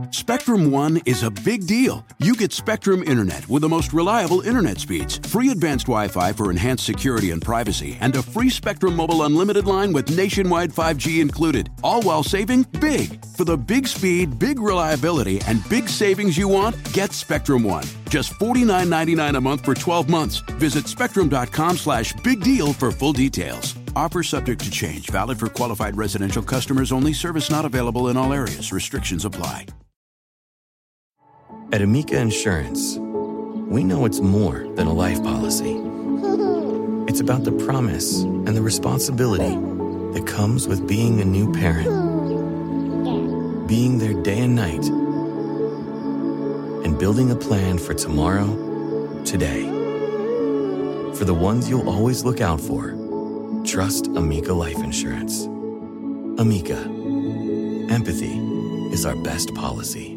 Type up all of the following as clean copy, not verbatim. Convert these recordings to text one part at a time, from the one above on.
Spectrum One is a big deal. You get Spectrum Internet with the most reliable internet speeds, free advanced Wi-Fi for enhanced security and privacy, and a free Spectrum Mobile Unlimited line with nationwide 5G included, all while saving big. For the big speed, big reliability, and big savings you want, get Spectrum One. Just $49.99 a month for 12 months. Visit spectrum.com/big deal for full details. Offer subject to change. Valid for qualified residential customers only. Service not available in all areas. Restrictions apply. At Amica Insurance, we know it's more than a life policy. It's about the promise and the responsibility that comes with being a new parent. Being there day and night. And building a plan for tomorrow, today. For the ones you'll always look out for, trust Amica Life Insurance. Amica. Empathy is our best policy.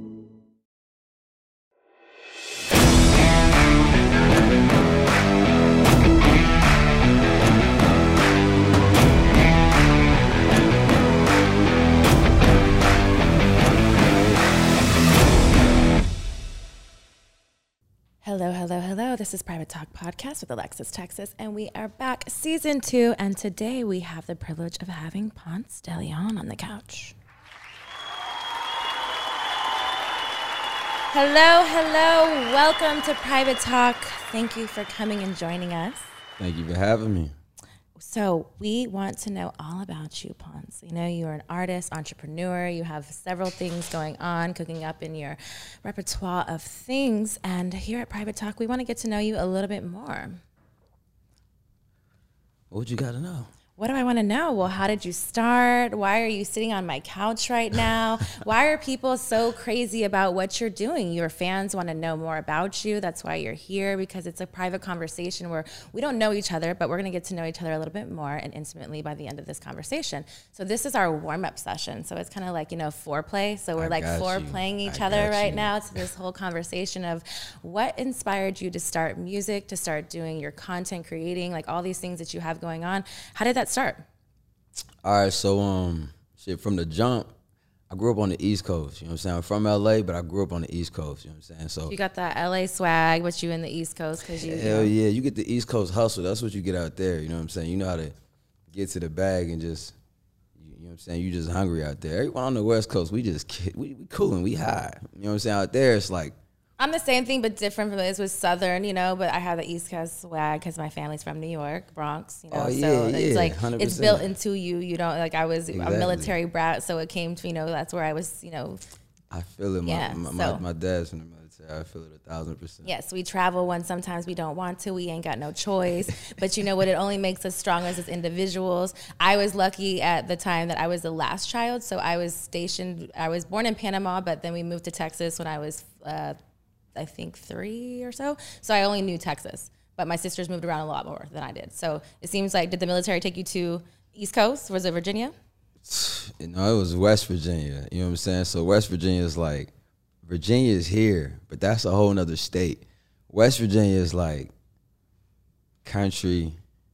Hello, hello, hello. This is Private Talk Podcast with Alexis Texas, and we are back, season 2, and today we have the privilege of having Ponce de Leon on the couch. Hello, hello. Welcome to Private Talk. Thank you for coming and joining us. Thank you for having me. So we want to know all about you, Ponce. You know, you're an artist, entrepreneur. You have several things going on, cooking up in your repertoire of things. And here at Private Talk, we want to get to know you a little bit more. What you got to know? What do I want to know? Well, how did you start? Why are you sitting on my couch right now? Why are people so crazy about what you're doing? Your fans want to know more about you. That's why you're here, because it's a private conversation where we don't know each other, but we're going to get to know each other a little bit more and intimately by the end of this conversation. So this is our warm-up session. So it's kind of like, you know, foreplay. So we're like foreplaying each other right now to this whole conversation of what inspired you to start music, to start doing your content creating, like all these things that you have going on. How did that start? All right, so from the jump, I grew up on the East Coast. You know what I'm saying? I'm from LA, but I grew up on the East Coast. You know what I'm saying? So you got that LA swag, but you in the East Coast because you. Hell yeah, you get the East Coast hustle. That's what you get out there. You know what I'm saying? You know how to get to the bag and just, you know what I'm saying? You just hungry out there. Everyone on the West Coast, we coolin', we high. You know what I'm saying? Out there, it's like. I'm the same thing, but different from this. With Southern, you know, but I have the East Coast swag because my family's from New York, Bronx, you know. Oh, yeah, so yeah, it's like 100%. It's built into you. You don't like I was Exactly. a military brat, so it came to, you know, that's where I was, you know. I feel it. Yeah, My dad's from the military. I feel it 1,000%. Yes, we travel when sometimes we don't want to. We ain't got no choice. But you know what? It only makes us stronger as individuals. I was lucky at the time that I was the last child, so I was stationed. I was born in Panama, but then we moved to Texas when I was. I think 3 or so. So I only knew Texas, but my sisters moved around a lot more than I did. So it seems like, did the military take you to East Coast? Was it Virginia? You know, it was West Virginia. You know what I'm saying? So West Virginia is like, Virginia is here, but that's a whole nother state. West Virginia is like country,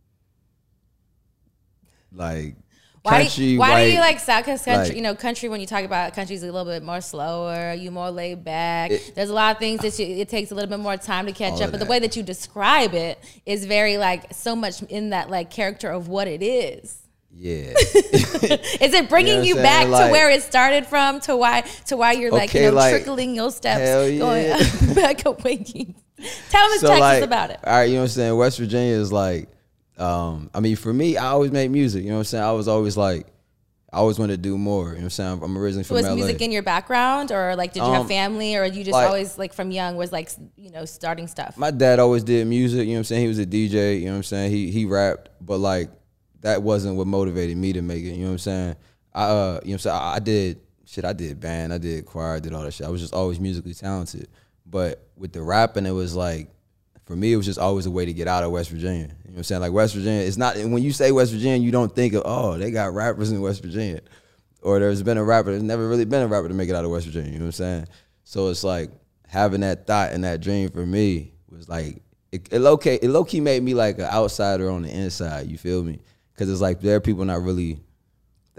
like Why country, do you like South country? like, you know, country, when you talk about country's a little bit more slower, you more laid back. There's a lot of things that it takes a little bit more time to catch up. But the way that you describe it is very like so much in that like character of what it is. Yeah. Is it bringing you back to where it started from, to why you're like, you know, like, trickling your steps going back away? Tell Miss Texas about it. All right, you know what I'm saying? West Virginia is like, I mean, for me, I always made music. You know what I'm saying? I was always like, I always wanted to do more. You know what I'm saying? I'm originally from LA. Was music in your background, or like did you have family, or you just like, always like from young was like, you know, starting stuff? My dad always did music. You know what I'm saying? He was a DJ. You know what I'm saying? He rapped, but like that wasn't what motivated me to make it. You know what I'm saying? You know what I'm saying? I did band, I did choir, I did all that shit. I was just always musically talented. But with the rapping, it was like, for me, it was just always a way to get out of West Virginia. You know what I'm saying? Like West Virginia, it's not, when you say West Virginia, you don't think of, oh, they got rappers in West Virginia. Or there's been a rapper, there's never really been a rapper to make it out of West Virginia. You know what I'm saying? So it's like, having that thought and that dream for me was like, it low-key made me like an outsider on the inside, you feel me? Because it's like, there are people that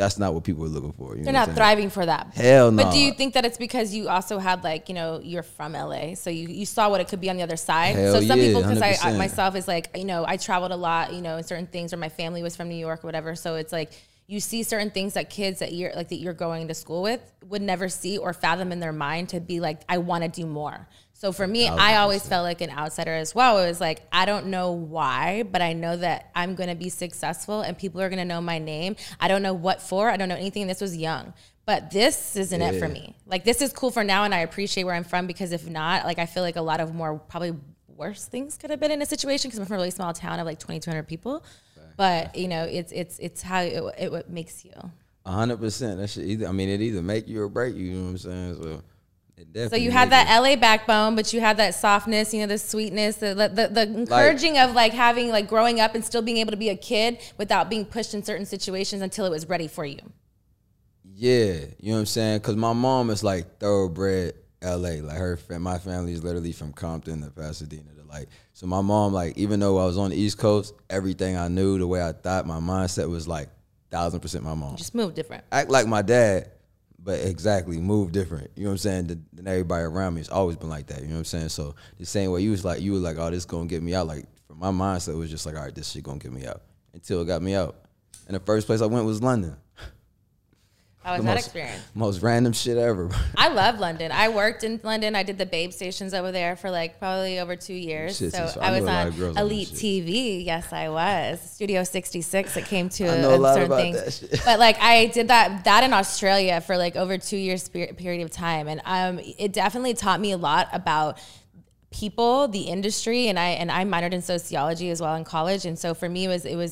that's not what people are looking for. You They're know not thriving for that. Hell no. But do you think that it's because you also had like, you know, you're from LA, so you saw what it could be on the other side? Hell so some yeah, people, because I 100%. myself is like, you know, I traveled a lot, you know, in certain things, or my family was from New York or whatever. So it's like you see certain things that kids that you're going to school with would never see or fathom in their mind to be like, I want to do more. So for me, I always felt like an outsider as well. It was like, I don't know why, but I know that I'm going to be successful and people are going to know my name. I don't know what for. I don't know anything. This was young. But this isn't it for me. Like, this is cool for now, and I appreciate where I'm from, because if not, like, I feel like a lot of more probably worse things could have been in a situation, because I'm from a really small town of like 2,200 people. But, you know, it's how it makes you. 100%. That shit either, I mean, it either make you or break you, you know what I'm saying? So you had that LA backbone, but you had that softness, you know, the sweetness, the encouraging of like having, like, growing up and still being able to be a kid without being pushed in certain situations until it was ready for you. Yeah, you know what I'm saying? Because my mom is like thoroughbred LA. Like my family is literally from Compton to Pasadena. So my mom, like, even though I was on the East Coast, everything I knew, the way I thought, my mindset was like 1,000% my mom. Just move different. Act like my dad, but exactly, move different. You know what I'm saying? Than everybody around me. It's always been like that. You know what I'm saying? So the same way you were like, oh, this gonna get me out. Like, for my mindset, it was just like, all right, this shit gonna get me out. Until it got me out. And the first place I went was London. How was that experience? Most random shit ever. I love London. I worked in London. I did the Babe stations over there for like probably over 2 years. Shit, so so I I was know a lot on of girls on Elite that shit. TV. Yes, I was. Studio 66. It came to I know a lot certain about things. that shit. But like I did that in Australia for like over 2 years period of time, and it definitely taught me a lot about people, the industry, and I minored in sociology as well in college, and so for me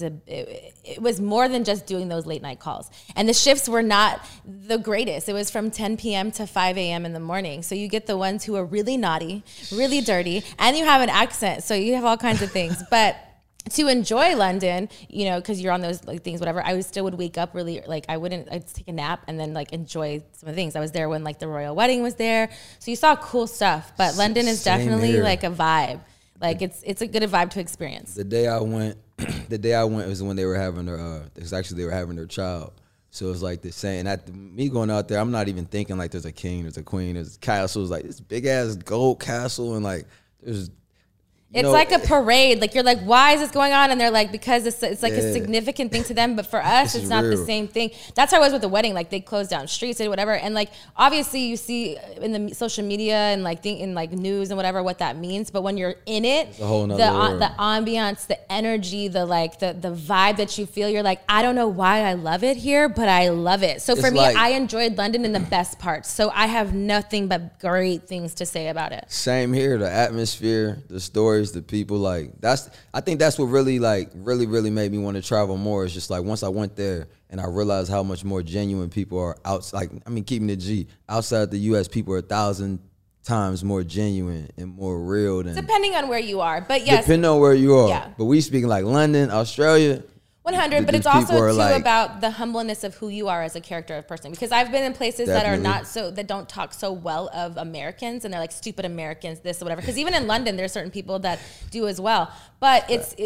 it was more than just doing those late night calls, and the shifts were not the greatest. It was from 10 p.m. to 5 a.m. in the morning, so you get the ones who are really naughty, really dirty, and you have an accent, so you have all kinds of things, but to enjoy London, you know, because you're on those like things, whatever, I still would wake up really, like I'd take a nap and then like enjoy some of the things. I was there when like the royal wedding was there. So you saw cool stuff, but London is definitely here. like a vibe. Like it's a good vibe to experience. The day I went was when they were having their child. So it was like the same. Me going out there, I'm not even thinking like there's a king, there's a queen, there's castles, like this big ass gold castle, and like there's. It's like a parade. Like, you're like, why is this going on? And they're like, because it's like a significant thing to them. But for us, it's not the same thing. That's how I was with the wedding. Like, they closed down streets and whatever. And like, obviously you see in the social media and like in like news and whatever what that means. But when you're in it, a whole nother world. the ambiance, the energy, the vibe that you feel, you're like, I don't know why I love it here, but I love it. So for me, I enjoyed London in the best parts. So I have nothing but great things to say about it. Same here. The atmosphere, the stories, the people, like I think that's what really made me want to travel more. It's just like once I went there and I realized how much more genuine people are outside. Like, I mean, keeping it G, outside the US, people are 1,000 times more genuine and more real than depending on where you are. But yes, depending on where you are. Yeah. But we speaking like London, Australia. 100, but it's also too about the humbleness of who you are as a character of person. Because I've been in places that are not so, that don't talk so well of Americans, and they're like stupid Americans, this or whatever. Because even in London, there's certain people that do as well. But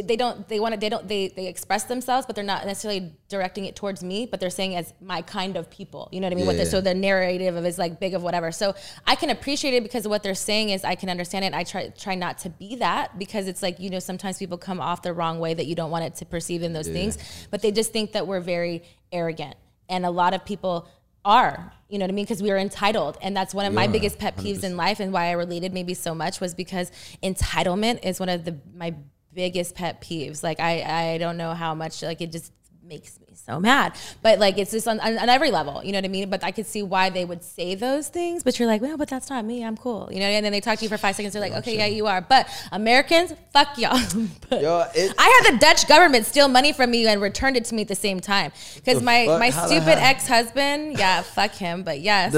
they express themselves, but they're not necessarily directing it towards me, but they're saying as my kind of people. You know what I mean? So the narrative of is like big of whatever. So I can appreciate it because of what they're saying is I can understand it. And I try not to be that, because it's like, you know, sometimes people come off the wrong way that you don't want it to perceive in those things. But they just think that we're very arrogant. And a lot of people are, you know what I mean? Because we are entitled. And that's one of my biggest pet peeves 100%. In life, and why I related maybe so much was because entitlement is one of my biggest pet peeves. Like, I don't know how much, like, it just makes me so mad. But like, it's just on every level, you know what I mean? But I could see why they would say those things, but you're like, well, but that's not me, I'm cool, you know? And then they talk to you for 5 seconds, they're like, okay, yeah, you are. But Americans, fuck y'all. I had the Dutch government steal money from me and returned it to me at the same time. Because my stupid ex-husband, fuck him, but yes.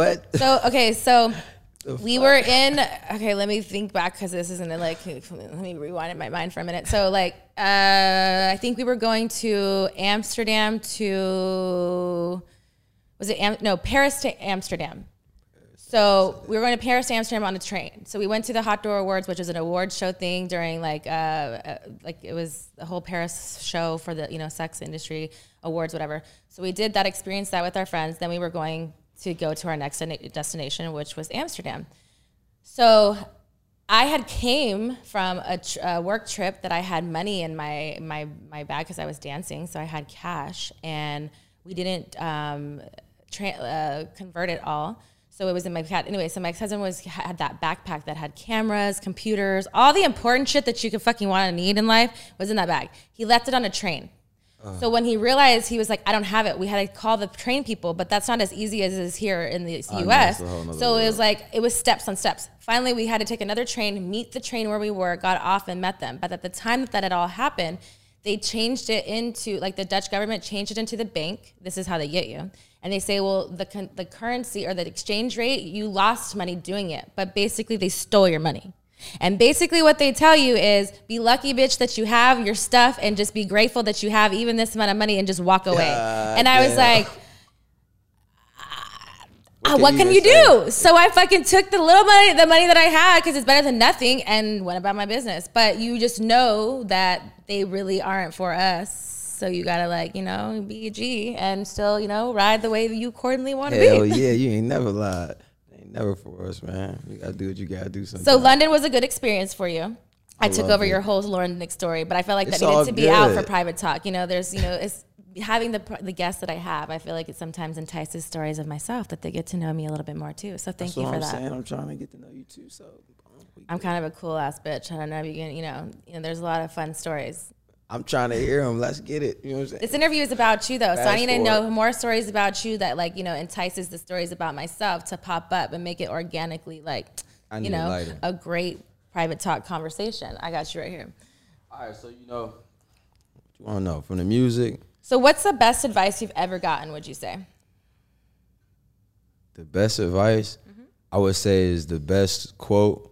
So we were in, okay, let me think back, because this isn't like, let me rewind in my mind for a minute. So like, I think we were going to Amsterdam to, Paris to Amsterdam. So we were going to Paris, Amsterdam on a train. So we went to the Hot Door Awards, which is an award show thing during like it was the whole Paris show for the, sex industry awards, whatever. So we did that, experienced that with our friends. Then we were going to go to our next destination, which was Amsterdam. So I had came from a work trip that I had money in my bag because I was dancing. So I had cash and we didn't convert it all. So it was in my anyway. So my cousin had that backpack that had cameras, computers, all the important shit that you could fucking want to need in life was in that bag. He left it on a train. So when he realized, he was like, I don't have it. We had to call the train people, but that's not as easy as it is here in the U.S. So it was like, it was steps on steps. Finally, we had to take another train, meet the train where we were, got off and met them. But at the time that had all happened, they changed it into, like the Dutch government changed it into the bank. This is how they get you. And they say, well, the currency or the exchange rate, you lost money doing it. But basically, they stole your money. And basically what they tell you is be lucky, bitch, that you have your stuff and just be grateful that you have even this amount of money and just walk away. And I was like, what can you do? So I fucking took the money that I had because it's better than nothing and went about my business. But you just know that they really aren't for us. So you gotta be a G and still, ride the way you accordingly want to be. Hell yeah, you ain't never lied. Ain't never for us, man. You gotta do what you gotta do sometimes. So London was a good experience for you. I took over your whole London story, but I felt like that needed to be out for private talk. There's, it's having the guests that I have. I feel like it sometimes entices stories of myself that they get to know me a little bit more too. So thank you for that. I'm trying to get to know you too. So I'm kind of a cool ass bitch. I don't know if you can, there's a lot of fun stories. I'm trying to hear them. Let's get it. You know what I'm saying? This interview is about you, though. So I need to know more stories about you that, entices the stories about myself to pop up and make it organically, a great private talk conversation. I got you right here. All right. So, what you want to know from the music? So what's the best advice you've ever gotten, would you say? The best advice, I would say, is the best quote.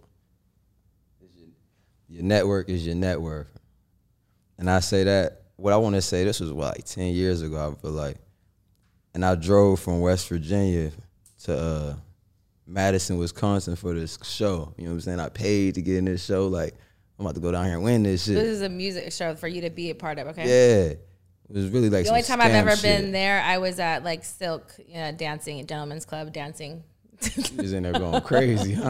Your network is your net worth. And I say that, what I want to say, this was like 10 years ago, I feel like. And I drove from West Virginia to Madison, Wisconsin for this show. You know what I'm saying? I paid to get in this show. Like, I'm about to go down here and win this shit. This is a music show for you to be a part of, okay? Yeah. It was really like the only time I've ever been there, I was at like Silk dancing, Gentlemen's Club dancing. You was in there going crazy, huh?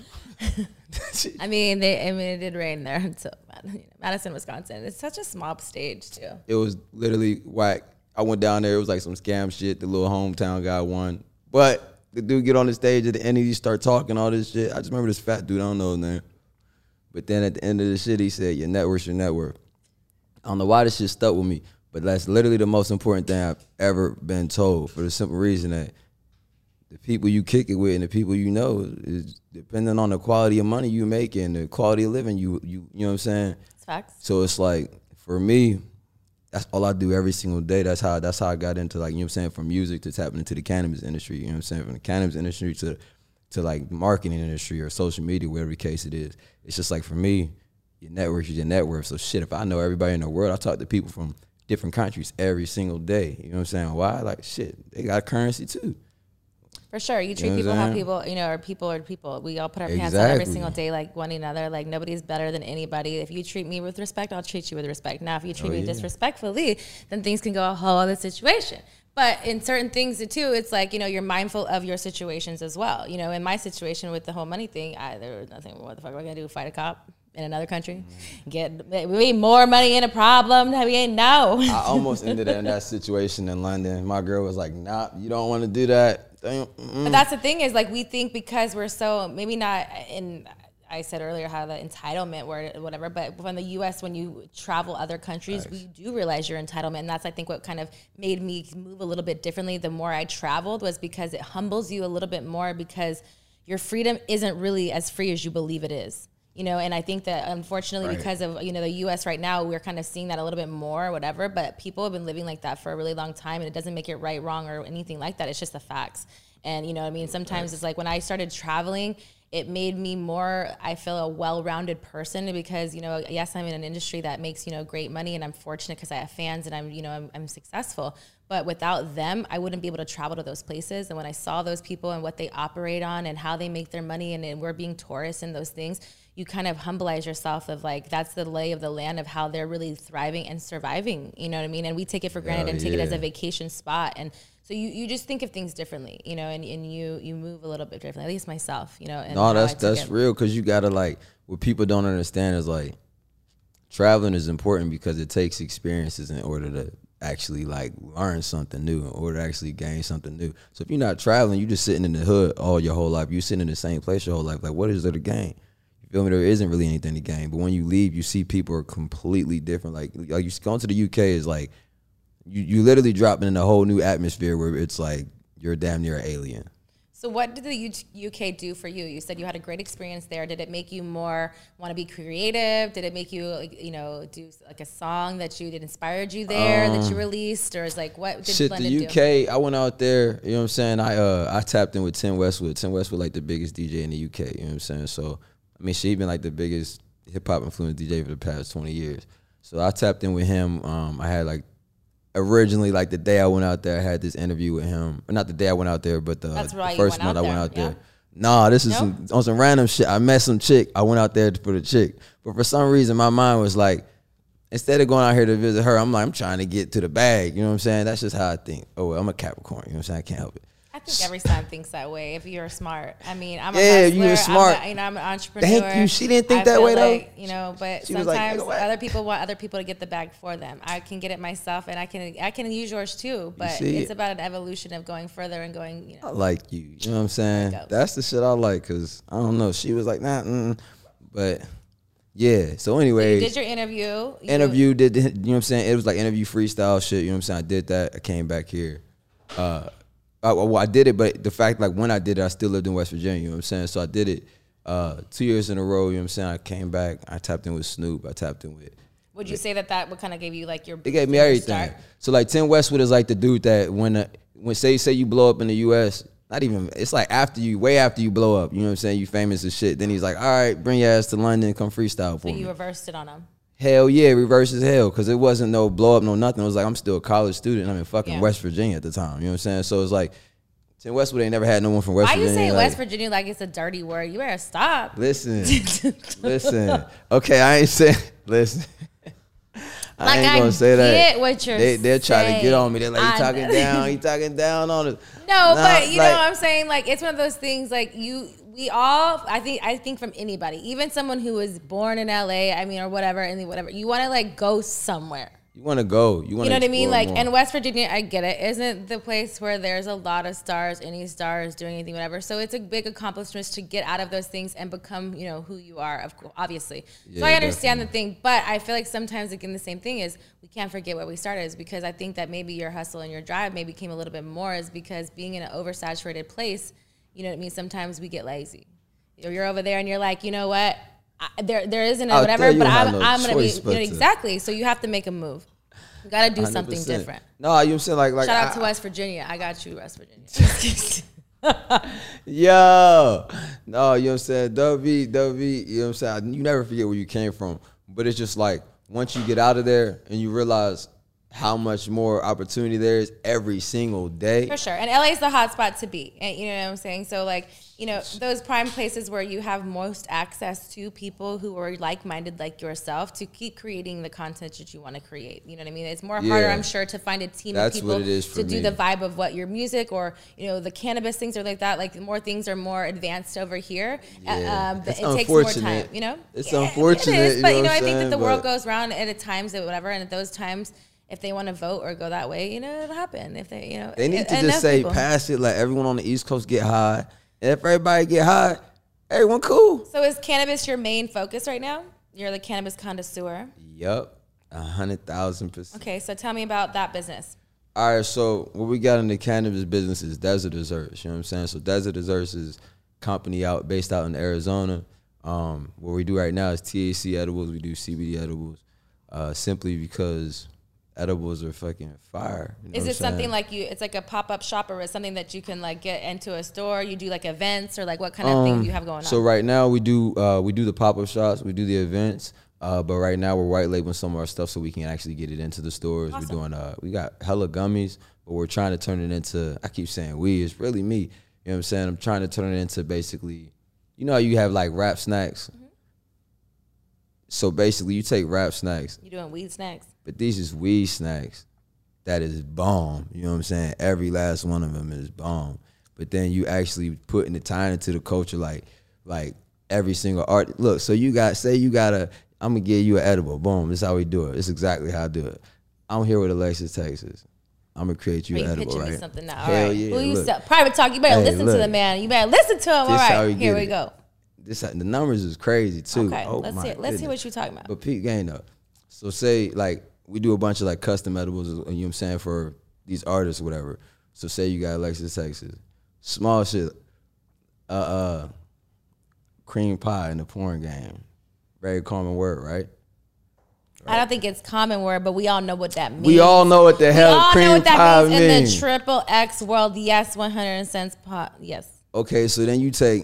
I mean, it did rain there until Madison, Wisconsin. It's such a small stage too. It was literally whack. I went down there. It was like some scam shit. The little hometown guy won, but the dude get on the stage at the end. He start talking all this shit. I just remember this fat dude. I don't know his name. But then at the end of the shit, he said, "Your network's your net worth." I don't know why this shit stuck with me, but that's literally the most important thing I've ever been told. For the simple reason that the people you kick it with and the people you know is depending on the quality of money you make and the quality of living you know what I'm saying? It's facts. So it's like, for me, that's all I do every single day. That's how I got into, like, you know what I'm saying, from music to tapping into the cannabis industry, you know what I'm saying? From the cannabis industry to like marketing industry or social media, whatever the case it is. It's just like, for me, your network is your net worth. So shit, if I know everybody in the world, I talk to people from different countries every single day. You know what I'm saying? Why? Like, shit, they got currency too. For sure. You treat people how people, or people are people. We all put our pants on every single day like one another. Like, nobody's better than anybody. If you treat me with respect, I'll treat you with respect. Now, if you treat me disrespectfully, then things can go a whole other situation. But in certain things, too, it's like, you're mindful of your situations as well. In my situation with the whole money thing, there was nothing, what the fuck am I going to do, fight a cop in another country? We need more money in a problem that we ain't know. I almost ended up in that situation in London. My girl was like, nah, you don't want to do that. But that's the thing is, like, we think because we're so, maybe not in, I said earlier how the entitlement word, whatever, but from the U.S., when you travel other countries, we do realize your entitlement. And that's, I think, what kind of made me move a little bit differently the more I traveled, was because it humbles you a little bit more, because your freedom isn't really as free as you believe it is. And I think that, unfortunately, because of, the U.S. right now, we're kind of seeing that a little bit more or whatever, but people have been living like that for a really long time, and it doesn't make it right, wrong, or anything like that. It's just the facts. And, you know what I mean? Sometimes it's like, when I started traveling, it made me more, I feel, a well-rounded person because, you know, yes, I'm in an industry that makes, you know, great money, and I'm fortunate because I have fans and I'm, you know, I'm successful. But without them, I wouldn't be able to travel to those places. And when I saw those people and what they operate on and how they make their money, and we're being tourists in those things, you kind of humbleize yourself of like, that's the lay of the land of how they're really thriving and surviving, you know what I mean? And we take it for granted and take it as a vacation spot. And so you just think of things differently, you know, and you move a little bit differently, at least myself, you know. And no, that's real, because you got to, like, what people don't understand is, like, traveling is important because it takes experiences in order to actually, like, learn something new, in order to actually gain something new. So if you're not traveling, you're just sitting in the hood all your whole life. You're sitting in the same place your whole life. Like, what is there to gain? You feel me? There isn't really anything to gain. But when you leave, you see people are completely different. Like you going to the UK is like, you literally dropping in a whole new atmosphere where it's like you're damn near an alien. So what did the UK do for you? You said you had a great experience there. Did it make you more want to be creative? Did it make you, like, you know, do like a song that inspired you there that you released? Or is like, what did London do? The UK, I went out there, you know what I'm saying? I tapped in with Tim Westwood. Tim Westwood, like, the biggest DJ in the UK, you know what I'm saying? So, I mean, she been like the biggest hip-hop influence DJ for the past 20 years. So I tapped in with him. I had, like, originally, like, the day I went out there, I had this interview with him. Not the day I went out there, but the first month I went out there. Nah, this is on some random shit. I met some chick. I went out there for the chick. But for some reason, my mind was like, instead of going out here to visit her, I'm like, I'm trying to get to the bag. You know what I'm saying? That's just how I think. Oh, well, I'm a Capricorn. You know what I'm saying? I can't help it. I think every sign thinks that way if you're smart. I mean, I'm a hustler. You're smart. I'm an entrepreneur. Thank you. She didn't think that way, though. You know, but sometimes other people want other people to get the bag for them. I can get it myself, and I can use yours too. But it's about an evolution of going further and going, you know. I like you. You know what I'm saying? That's the shit I like, because, I don't know, she was like, nah, but... Yeah. So anyway, you did your interview. You know what I'm saying? It was like interview freestyle shit. You know what I'm saying? I did that. I came back here. I did it, but the fact, like, when I did it, I still lived in West Virginia. You know what I'm saying? So I did it 2 years in a row. You know what I'm saying? I came back. I tapped in with Snoop. I tapped in with. Would you say that what kind of gave you, like, your? It gave me everything. Start? So, like, Tim Westwood is like the dude that when say you blow up in the U.S. Not even, it's like way after you blow up, you know what I'm saying? You famous as shit. Then he's like, all right, bring your ass to London, come freestyle for me. So you reversed it on him? Hell yeah, reverse as hell, because it wasn't no blow up, no nothing. It was like, I'm still a college student. I'm in fucking West Virginia at the time, you know what I'm saying? So it's like, Tim Westwood ain't never had no one from West Virginia. Why you say West Virginia like it's a dirty word? You better stop. Listen. Okay, I ain't saying, listen. I ain't gonna say that. Get what you're saying. They're trying to get on me. They're like, he talking down on us. No, but you know what I'm saying? Like, it's one of those things, like, we all, I think from anybody, even someone who was born in LA, I mean, or whatever, you want to, like, go somewhere. You want to go. You know what I mean? Like, and West Virginia, I get it, isn't the place where there's a lot of stars, any stars doing anything, whatever. So it's a big accomplishment to get out of those things and become, you know, who you are, obviously. Yeah, so I understand the thing, but I feel like sometimes, again, the same thing is we can't forget where we started, is because I think that maybe your hustle and your drive maybe came a little bit more is because being in an oversaturated place, you know what I mean? Sometimes we get lazy. You're over there and you're like, you know what? There isn't a whatever, but I'm going to be, you know, exactly. So you have to make a move. You got to do 100%. Something different. No, you know what I'm saying? Like shout out to West Virginia. I got you, West Virginia. Yo. No, you know what I'm saying? W, you know what I'm saying? You never forget where you came from. But it's just like, once you get out of there and you realize how much more opportunity there is every single day. For sure. And LA is the hot spot to be. And you know what I'm saying? So, like, you know, those prime places where you have most access to people who are like-minded like yourself to keep creating the content that you want to create. You know what I mean? It's more harder, I'm sure, to find a team of people to do the vibe of what your music or, you know, the cannabis things are like that. Like, more things are more advanced over here. Yeah. It takes more time, you know? It's unfortunate. It is, but, you know, I think that the world goes round at times and whatever, and at those times, if they want to vote or go that way, you know, it'll happen. If they, you know, they need to just say, pass it, let everyone on the East Coast get high. And if everybody get high, everyone cool. So is cannabis your main focus right now? You're the cannabis connoisseur. Yup, 100,000%. Okay, so tell me about that business. All right, so what we got in the cannabis business is Desert Desserts. You know what I'm saying? So Desert Desserts is a company based out in Arizona. What we do right now is THC edibles. We do CBD edibles, simply because edibles are fucking fire. You know Is what it I'm saying? something like it's like a pop-up shop, or is something that you can like get into a store? You do like events, or like what kind of thing do you have going on? So right now we do the pop-up shops, we do the events, but right now we're white labeling some of our stuff so we can actually get it into the stores. Awesome. We're doing we got hella gummies, but we're trying to turn it into, I keep saying we, it's really me. You know what I'm saying? I'm trying to turn it into basically, you know how you have like wrap snacks? Mm-hmm. So basically you take wrap snacks. You doing weed snacks? But these is weed snacks that is bomb. You know what I'm saying? Every last one of them is bomb. But then you actually putting the time into the culture, like every single art. Look, so I'm gonna give you an edible. Boom, this is how we do it. It's exactly how I do it. I'm here with Alexis, Texas. I'm gonna create you an edible, pitching right? me something now. Hell All right. yeah. Well, you Look. sell private talk. You better listen to look. the man. You better listen to him. All This how right, we here get we it. go. The numbers is crazy too. Okay, Oh, let's my hear goodness. what you're talking about. But peak game though. So say like we do a bunch of like custom edibles, you know what I'm saying, for these artists or whatever. So say you got Alexis, Texas. Small shit. Cream pie in the porn game. Very common word, right? I don't think it's common word, but we all know what that means. We all know what the hell we all cream know what pie that means in means. the triple X world. Yes, 100 cents pot. Yes. Okay, so then you take,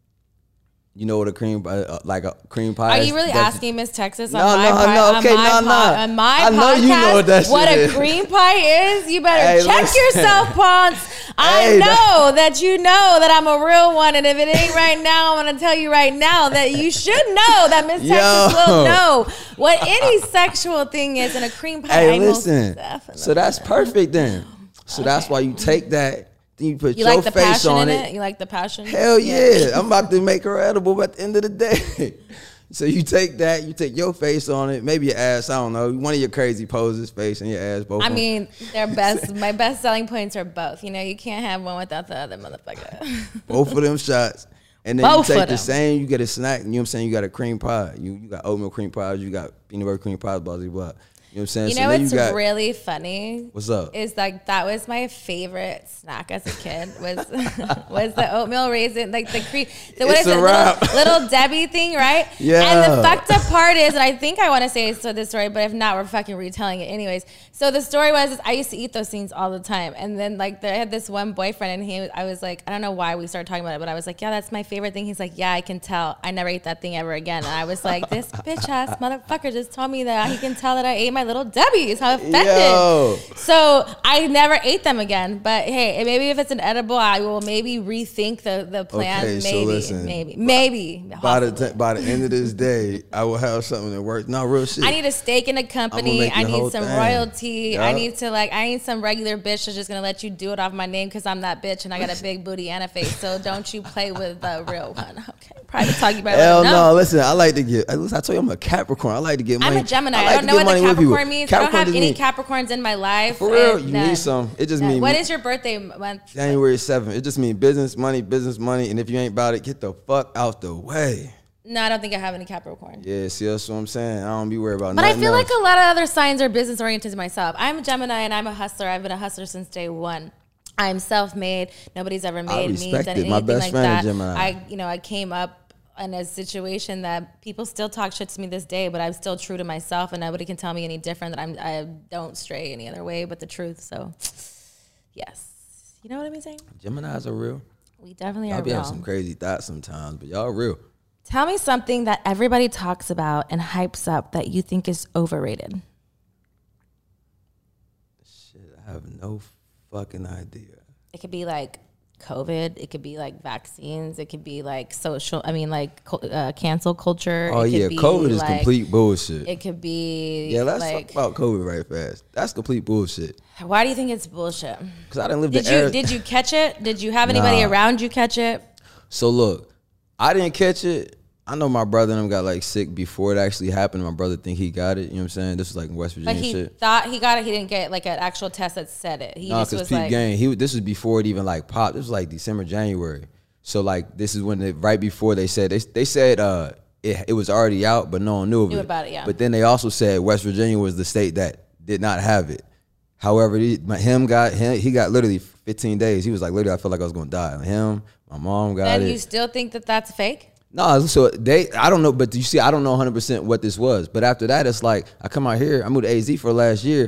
you know what a cream like a cream pie Are is? you really That's- asking Miss Texas No, on my no, pod- no, on okay, my no, no. pod- on my I know podcast you know what that what shit a is. cream pie is? You better Hey, check listen. yourself, Ponce. I Hey, know that you know that I'm a real one, and if it ain't right now, I'm gonna tell you right now that you should know that Miss Texas will know what any sexual thing is, and a cream pie. Hey, I most listen. definitely So that's know. perfect then. So that's why you take that, then you put You your like the face passion on in it. it? You like the passion? Hell yeah. I'm about to make her edible at the end of the day. So you take that, you take your face on it, maybe your ass, I don't know, one of your crazy poses, face and your ass, both I of them. mean, they're best. My best selling points are both. You know, you can't have one without the other, motherfucker. Both of them shots. And then Both you of take the them. same, you get a snack, you know what I'm saying? You got a cream pie. You got oatmeal cream pies, you got peanut butter cream pies, blah, blah, blah. You know what I'm saying? You So know then what's you got, really funny? What's up? Is like that was my favorite snack as a kid was was the oatmeal raisin, like the cream. So what It's is a it? wrap. Little Debbie thing, right? Yeah. And the fucked up part is, and I think I want to say this story, but if not, we're fucking retelling it anyways. So the story was, is I used to eat those things all the time, and then like I had this one boyfriend, and I was like, I don't know why we started talking about it, but I was like, yeah, that's my favorite thing. He's like, yeah, I can tell. I never ate that thing ever again. And I was like, this bitch ass motherfucker just told me that he can tell that I ate my little Debbie's. How offended. Yo. So I never ate them again. But hey, maybe if it's an edible, I will maybe rethink the plan. Okay, so maybe, listen. maybe. By possibly. the end of this day, I will have something that works. No, real shit. I need a stake in a company. make I the need whole some thing. royalty. I Yup. need some regular bitch that's just gonna let you do it off my name because I'm that bitch and I got a big booty and a face. So don't you play with the real one. Okay. Private talk, you better let Hell them no, know. listen, I like to get, listen, I told you I'm a Capricorn. I like to get money. I'm a Gemini. like I to don't know get what the money with people. Capricorn means. I don't have just any mean- Capricorns in my life. For real, and you none. need some. It just None. means What is your birthday month? January 7th. It just means business, money, and if you ain't about it, get the fuck out the way. No, I don't think I have any Capricorn. Yeah, see, that's what I'm saying. I don't be worried about But I nothing feel else. like a lot of other signs are business oriented to myself. I'm a Gemini and I'm a hustler. I've been a hustler since day one. I'm self-made. Nobody's ever made me respect done it. anything My best like friend that. is Gemini. I came up in a situation that people still talk shit to me this day, but I'm still true to myself, and nobody can tell me any different. That I don't stray any other way but the truth. So, yes, you know what I'm saying. Geminis are real. We definitely Y'all are be real. having some crazy thoughts sometimes, but y'all real. Tell me something that everybody talks about and hypes up that you think is overrated. Shit, I have no fucking idea. It could be like COVID. It could be like vaccines. It could be like cancel culture. Oh it yeah, could be COVID is like, complete bullshit. It could be Yeah, let's like, talk about COVID right fast. That's complete bullshit. why do you think it's bullshit? Because I didn't live Did the era. you catch it? Did you have anybody Nah. around you catch it? So look, I didn't catch it. I know my brother and them got like sick before it actually happened. My brother think he got it. You know what I'm saying? This was like in West But Virginia he shit. thought he got it. He didn't get like an actual test that said it. He No, just because was peep like, game. This was before it even like popped. This was like December, January. So like this is when right before they said they said it was already out, but no one knew of Knew it. about it, yeah. But then they also said West Virginia was the state that did not have it. However, he got literally 15 days. He was like, literally, I felt like I was gonna die. Him, my mom got and it. you still think that that's fake? No, so I don't know, but you see, I don't know 100% what this was. But after that, it's like, I come out here, I moved to AZ for last year,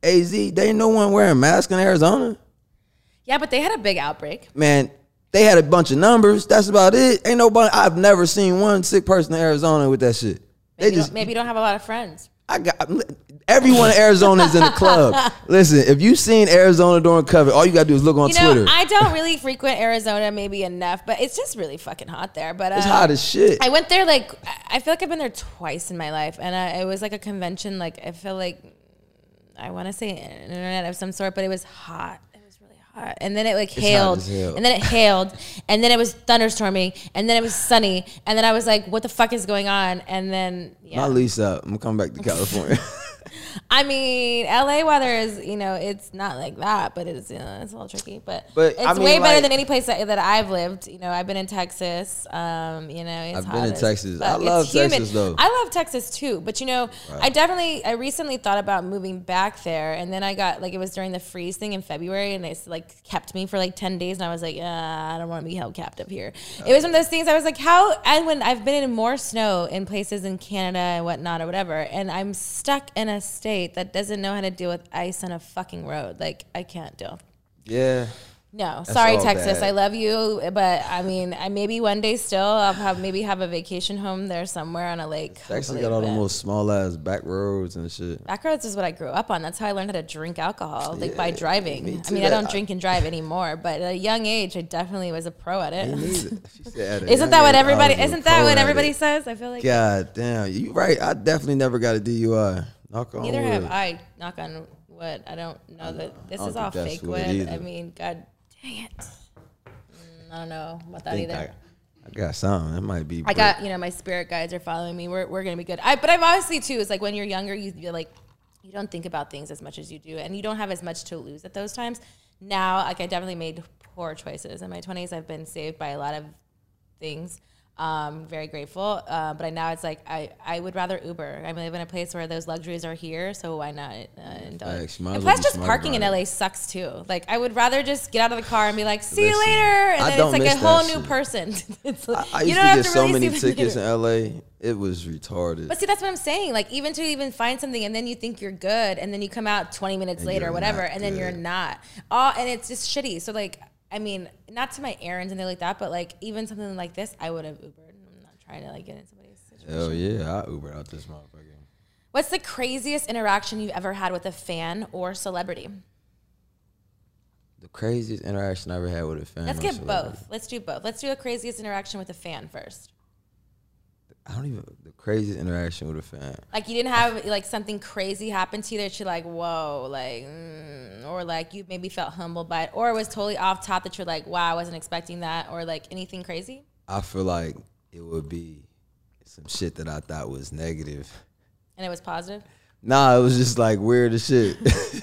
AZ, they ain't no one wearing masks in Arizona. Yeah, but they had a big outbreak. Man, they had a bunch of numbers. That's about it. Ain't nobody. I've never seen one sick person in Arizona with that shit. Maybe you don't have a lot of friends. I got everyone in Arizona is in the club. Listen, if you've seen Arizona during COVID, all you gotta do is look on Twitter. I don't really frequent Arizona maybe enough, but it's just really fucking hot there. But it's hot as shit. I went there like I feel like I've been there twice in my life, and it was like a convention. Like I feel like I want to say internet of some sort, but it was hot. Hot. And then it like hailed, and then it hailed, and then it was thunderstorming, and then it was sunny, and then I was like, "What the fuck is going on?" And then my lease up. I'm gonna come back to California. I mean, LA weather is, it's not like that, but it's it's a little tricky. But it's way better than any place that I've lived. I've been in Texas. It's I've hot been in Texas. I love Texas though. I love Texas too. But right. I recently thought about moving back there, and then I got it was during the freeze thing in February, and they kept me for 10 days, and I was like, I don't want to be held captive here. It was one of those things I was like, and when I've been in more snow in places in Canada and whatnot or whatever, and I'm stuck in a state that doesn't know how to deal with ice on a fucking road. I can't deal. Yeah. No, sorry, Texas. Bad. I love you, but I mean, maybe one day still I'll have a vacation home there somewhere on a lake. Texas got all the most small ass back roads and shit. Back roads is what I grew up on. That's how I learned how to drink alcohol, by driving. I mean, I don't drink and drive anymore, but at a young age, I definitely was a pro at it. Isn't that what everybody says? I feel like. God damn, you right. I definitely never got a DUI. Knock on wood. Neither have I. Knock on wood. I don't know that this is all fake wood. I mean, God. Dang it. I don't know about that either. I got something. It might be. I got, my spirit guides are following me. We're going to be good. But I've obviously, too, it's when you're younger, you don't think about things as much as you do. And you don't have as much to lose at those times. Now, I definitely made poor choices. In my 20s, I've been saved by a lot of things. Very grateful. But now it's I would rather Uber. I live in a place where those luxuries are here, so why not indulge? And plus, just parking in LA sucks too. I would rather just get out of the car and be like, "See you later," and then it's a whole new person. I used to get so many tickets in LA. It was retarded. But see, that's what I'm saying. Even to find something, and then you think you're good, and then you come out 20 minutes later or whatever, and then you're not. And it's just shitty. So I mean, not to my errands and things like that, but even something like this, I would have Ubered. I'm not trying to get in somebody's situation. Hell yeah, I Ubered out this motherfucker. What's the craziest interaction you've ever had with a fan or celebrity? The craziest interaction I ever had with a fan. Let's get both. Let's do both. Let's do the craziest interaction with a fan first. The craziest interaction with a fan. You didn't have something crazy happen to you that you're whoa, or you maybe felt humbled by it, or it was totally off top that you're wow, I wasn't expecting that, or anything crazy? I feel like it would be some shit that I thought was negative. And it was positive? Nah, it was just weird as shit.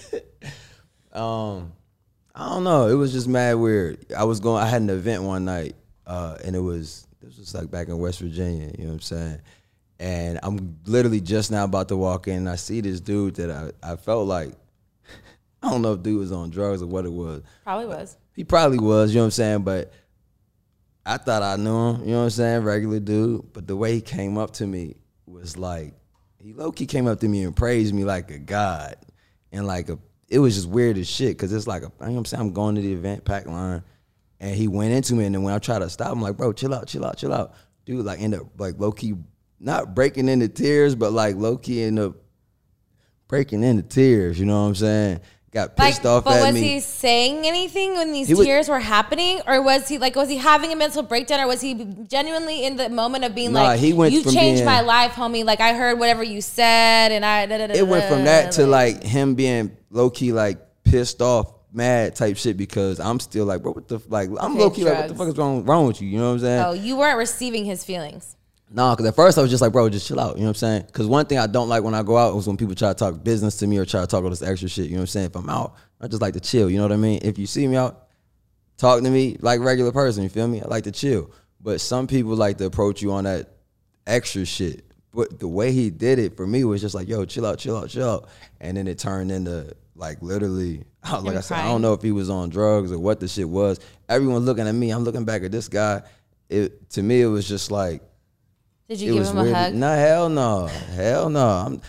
I don't know. It was just mad weird. I had an event one night, and this was back in West Virginia, you know what I'm saying? And I'm literally just now about to walk in, and I see this dude that I felt I don't know if dude was on drugs or what it was. Probably was. He probably was, you know what I'm saying? But I thought I knew him, you know what I'm saying? Regular dude. But the way he came up to me was he low-key came up to me and praised me like a god. And it was just weird as shit, because it's you know what I'm saying? I'm going to the event, pack line. And he went into me, and then when I tried to stop, I'm bro, chill out. Dude, end up, low-key, not breaking into tears, but, low-key end up breaking into tears, you know what I'm saying? Got pissed off at me. But was he saying anything when these tears were happening? Or was he having a mental breakdown? Or was he genuinely in the moment of being he went you from changed my life, homie. I heard whatever you said, and I... It went from that to, him being low-key, pissed off, mad type shit, because I'm still bro, what the I'm low-key what the fuck is wrong with you? You know what I'm saying? Oh, you weren't receiving his feelings. No, because at first I was just bro, just chill out. You know what I'm saying? Because one thing I don't like when I go out is when people try to talk business to me or try to talk all this extra shit. You know what I'm saying? If I'm out, I just like to chill. You know what I mean? If you see me out, talk to me like a regular person. You feel me? I like to chill. But some people like to approach you on that extra shit. But the way he did it for me was just yo, chill out. And then it turned into literally, I said, I don't know if he was on drugs or what the shit was. Everyone's looking at me. I'm looking back at this guy. To me, it was just Did you give him a hug? No, hell no.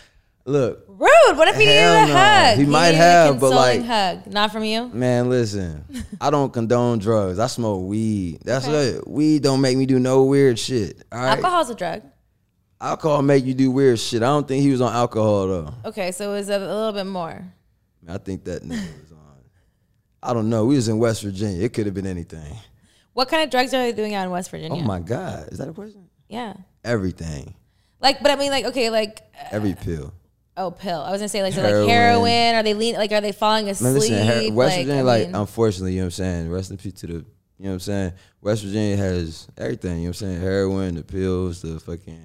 Look, Rude. What if he needed hell a no. hug? He might needed have, a but, consoling like- hug. Not from you? man, listen. I don't condone drugs. I smoke weed. That's Okay. it. Weed don't make me do no weird shit. All right. Alcohol's a drug. Alcohol make you do weird shit. I don't think he was on alcohol though. Okay, so it was a little bit more. I think that nigga was on. I don't know. We was in West Virginia. It could have been anything. What kind of drugs are they doing out in West Virginia? Oh my God. Is that a question? Yeah. Everything. Like, but I mean, like, okay, like, Every pill. oh, pill. I was gonna say, like, so like Heroin. heroin. Are they are they falling asleep? Man, listen, West Virginia, I mean, unfortunately, you know what I'm saying? Rest in peace to the, you know what I'm saying? West Virginia has everything, you know what I'm saying? Heroin, the pills, the fucking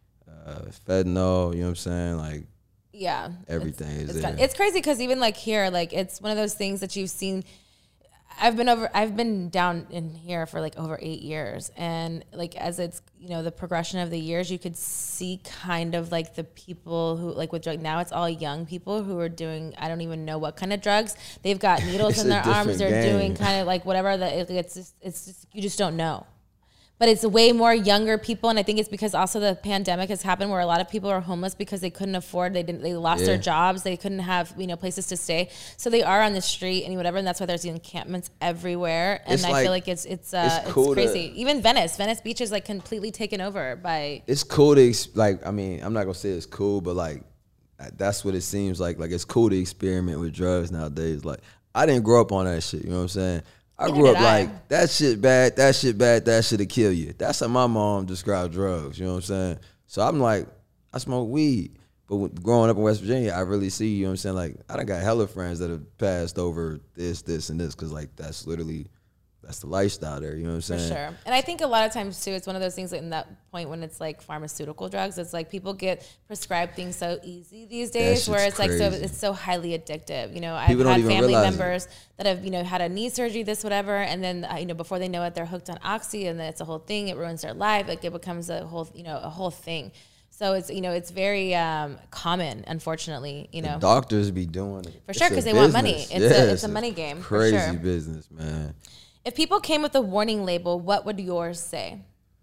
fentanyl, you know what I'm saying? Like, yeah, everything is there. It's crazy because even like here, like it's one of those things that you've seen. I've been down in here for like over 8 years, and like as it's, you know, the progression of the years, you could see kind of like the people who like with drug, now it's all young people who are doing, I don't even know what kind of drugs. They've got needles It's in a their arms. different They're game. doing kind of like whatever that it's just you just don't know. But it's way more younger people, and I think it's because also the pandemic has happened where a lot of people are homeless because they couldn't afford, they lost their jobs, they couldn't have, you know, places to stay, so they are on the street and whatever, and that's why there's the encampments everywhere. And It's I like- feel like it's cool crazy. Even Venice Beach is like completely taken over by. it's cool to, like, I mean, I'm not going to say it's cool, but like, that's what it seems like. Like, it's cool to experiment with drugs nowadays. Like, I didn't grow up on that shit, you know what I'm saying? I Neither grew up did I. like, that shit bad, that shit bad, that shit'll kill you. That's how my mom described drugs, you know what I'm saying? So I'm like, I smoke weed. But growing up in West Virginia, I really see, you know what I'm saying? Like, I done got hella friends that have passed over this, and this, because, like, that's the lifestyle there, you know what I'm For saying? sure. And I think a lot of times too, it's one of those things, like in that point when it's like pharmaceutical drugs, it's like people get prescribed things so easy these days shit's where it's like, so crazy. it's so highly addictive. You know, People I've don't had even family realize it. members that have, you know, had a knee surgery, this, whatever. And then, you know, before they know it, they're hooked on Oxy, and then it's a whole thing. It ruins their life. Like it becomes a whole thing. So it's, you know, it's very common, unfortunately, you know. Doctors be doing it. For sure, It's a 'cause they want money. business. It's a money game, for Crazy sure. business, man. If people came with a warning label, what would yours say?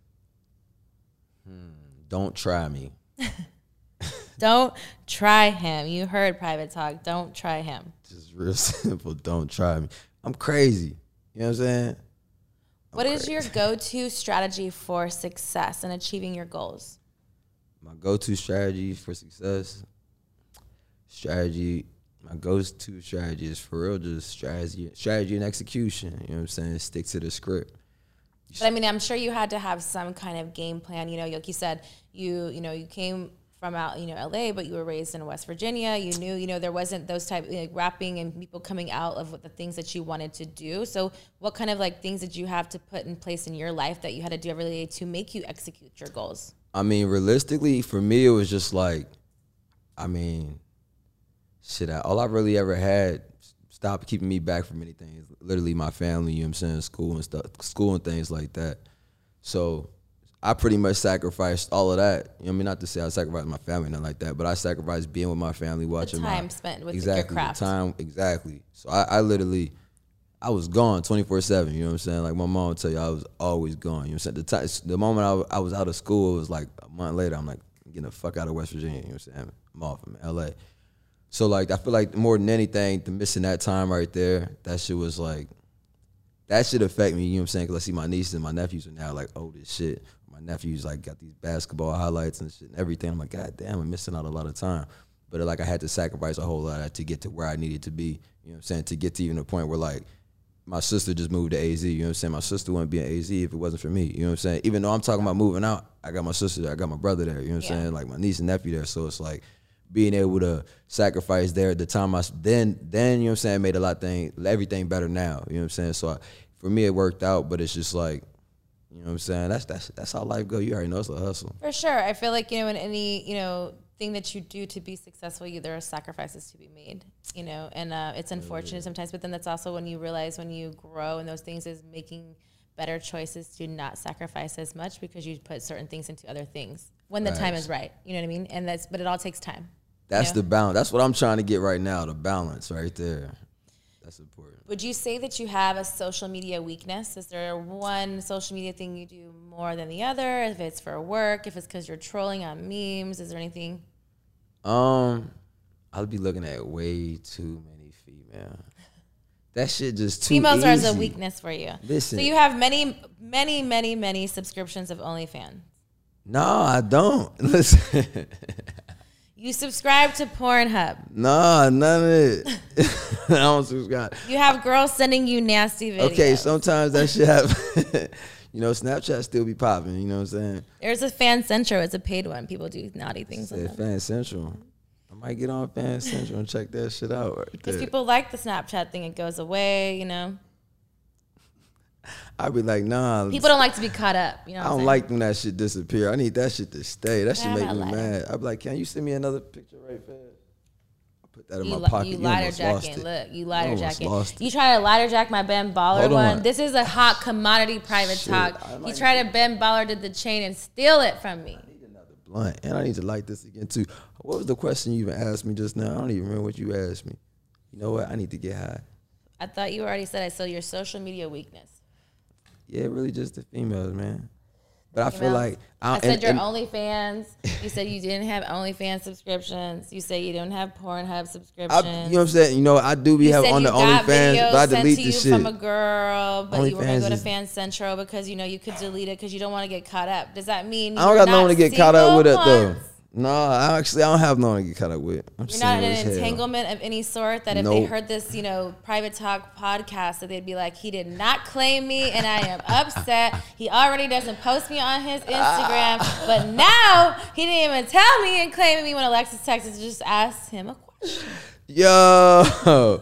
Don't try me. Don't try him. You heard Private Talk. Don't try him. Just real simple. Don't try me. I'm crazy. You know what I'm saying? What is your go-to strategy for success and achieving your goals? My go-to strategy for success, my go-to strategy is for real just strategy and execution. You know what I'm saying? Stick to the script. But I mean, I'm sure you had to have some kind of game plan. You know, like you said, you came from out, you know, LA, but you were raised in West Virginia. You knew, you know, there wasn't those type like rapping and people coming out of the things that you wanted to do. So what kind of like things did you have to put in place in your life that you had to do every day to make you execute your goals? I mean, realistically, for me, it was just like, I mean, shit, all I really ever had stopped keeping me back from anything is literally my family, you know what I'm saying, school and things like that. So I pretty much sacrificed all of that. You know what I mean? Not to say I sacrificed my family, nothing like that, but I sacrificed being with my family, watching time spent with exactly, your craft. The time, exactly. So I literally, I was gone 24/7, you know what I'm saying? Like my mom would tell you I was always gone, you know what I'm saying? The moment I was out of school, it was like a month later, I'm like, I'm getting the fuck out of West Virginia, you know what I'm saying? I'm off from LA. So like, I feel like more than anything, the missing that time right there, that shit was like, that shit affect me, you know what I'm saying? Because I see my nieces and my nephews are now like old as shit. My nephews like got these basketball highlights and shit and everything. I'm like, God damn, I'm missing out a lot of time. But like I had to sacrifice a whole lot to get to where I needed to be, you know what I'm saying? To get to even a point where like, my sister just moved to AZ, you know what I'm saying? My sister wouldn't be in AZ if it wasn't for me, you know what I'm saying? Even though I'm talking about moving out, I got my sister there, I got my brother there, you know what I'm saying? Like my niece and nephew there, so it's like being able to sacrifice there at the time then you know what I'm saying, made everything better now, you know what I'm saying? So for me it worked out, but it's just like, you know what I'm saying? That's how life go. You already know it's a hustle. For sure. I feel like, you know, in any, you know, thing that you do to be successful, there are sacrifices to be made, you know, and it's unfortunate sometimes, but then that's also when you realize when you grow and those things is making better choices to not sacrifice as much because you put certain things into other things when the time is right, you know what I mean? And but it all takes time. That's you know? the balance. That's what I'm trying to get right now, the balance right there. That's important. Would you say that you have a social media weakness? Is there one social media thing you do more than the other? If it's for work, if it's because you're trolling on memes, is there anything? I'll be looking at way too many female. That shit just too Females easy. are as a weakness for you. Listen. So you have many subscriptions of OnlyFans. No, I don't. Listen. You subscribe to Pornhub. No, none of it. I don't subscribe. You have girls sending you nasty videos. Okay, sometimes that shit happen. Snapchat still be popping. You know what I'm saying? There's a Fan Central. It's a paid one. People do naughty things on that. Fan Central. I might get on Fan Central and check that shit out. Right because people like the Snapchat thing. It goes away, I'd be like, nah. People don't like to be caught up. You know what I don't like when that shit disappear. I need that shit to stay. That shit make me mad. I'd be like, can you send me another picture right fast? I'll put that in my pocket. You lighter jacking. Look, you lighter jacking. You It. try to lighter jack my Ben Baller Hold one. on. This is a hot commodity private talk. You tried to Ben Baller did the chain and steal it from me. I need another blunt. And I need to light this again too. What was the question you even asked me just now? I don't even remember what you asked me. You know what? I need to get high. I thought you already said it. So your social media weakness. Yeah, really just the females, man. But I feel like I said your OnlyFans. You said you didn't have OnlyFans subscriptions. You say you don't have Pornhub subscriptions. you know what I'm saying? I do be having on the OnlyFans, but I delete the shit. From a girl, but you were gonna go to is- Fan Central because you could delete it because you don't want to get caught up. Does that mean I don't got no one to get caught up with it though. once? No, I don't have no one to get caught up with. You're not in an entanglement of any sort that if they Nope. heard this, private talk podcast, that they'd be like, he did not claim me and I am upset. He already doesn't post me on his Instagram, but now he didn't even tell me and claim me when Alexis texted to just ask him a question. Yo.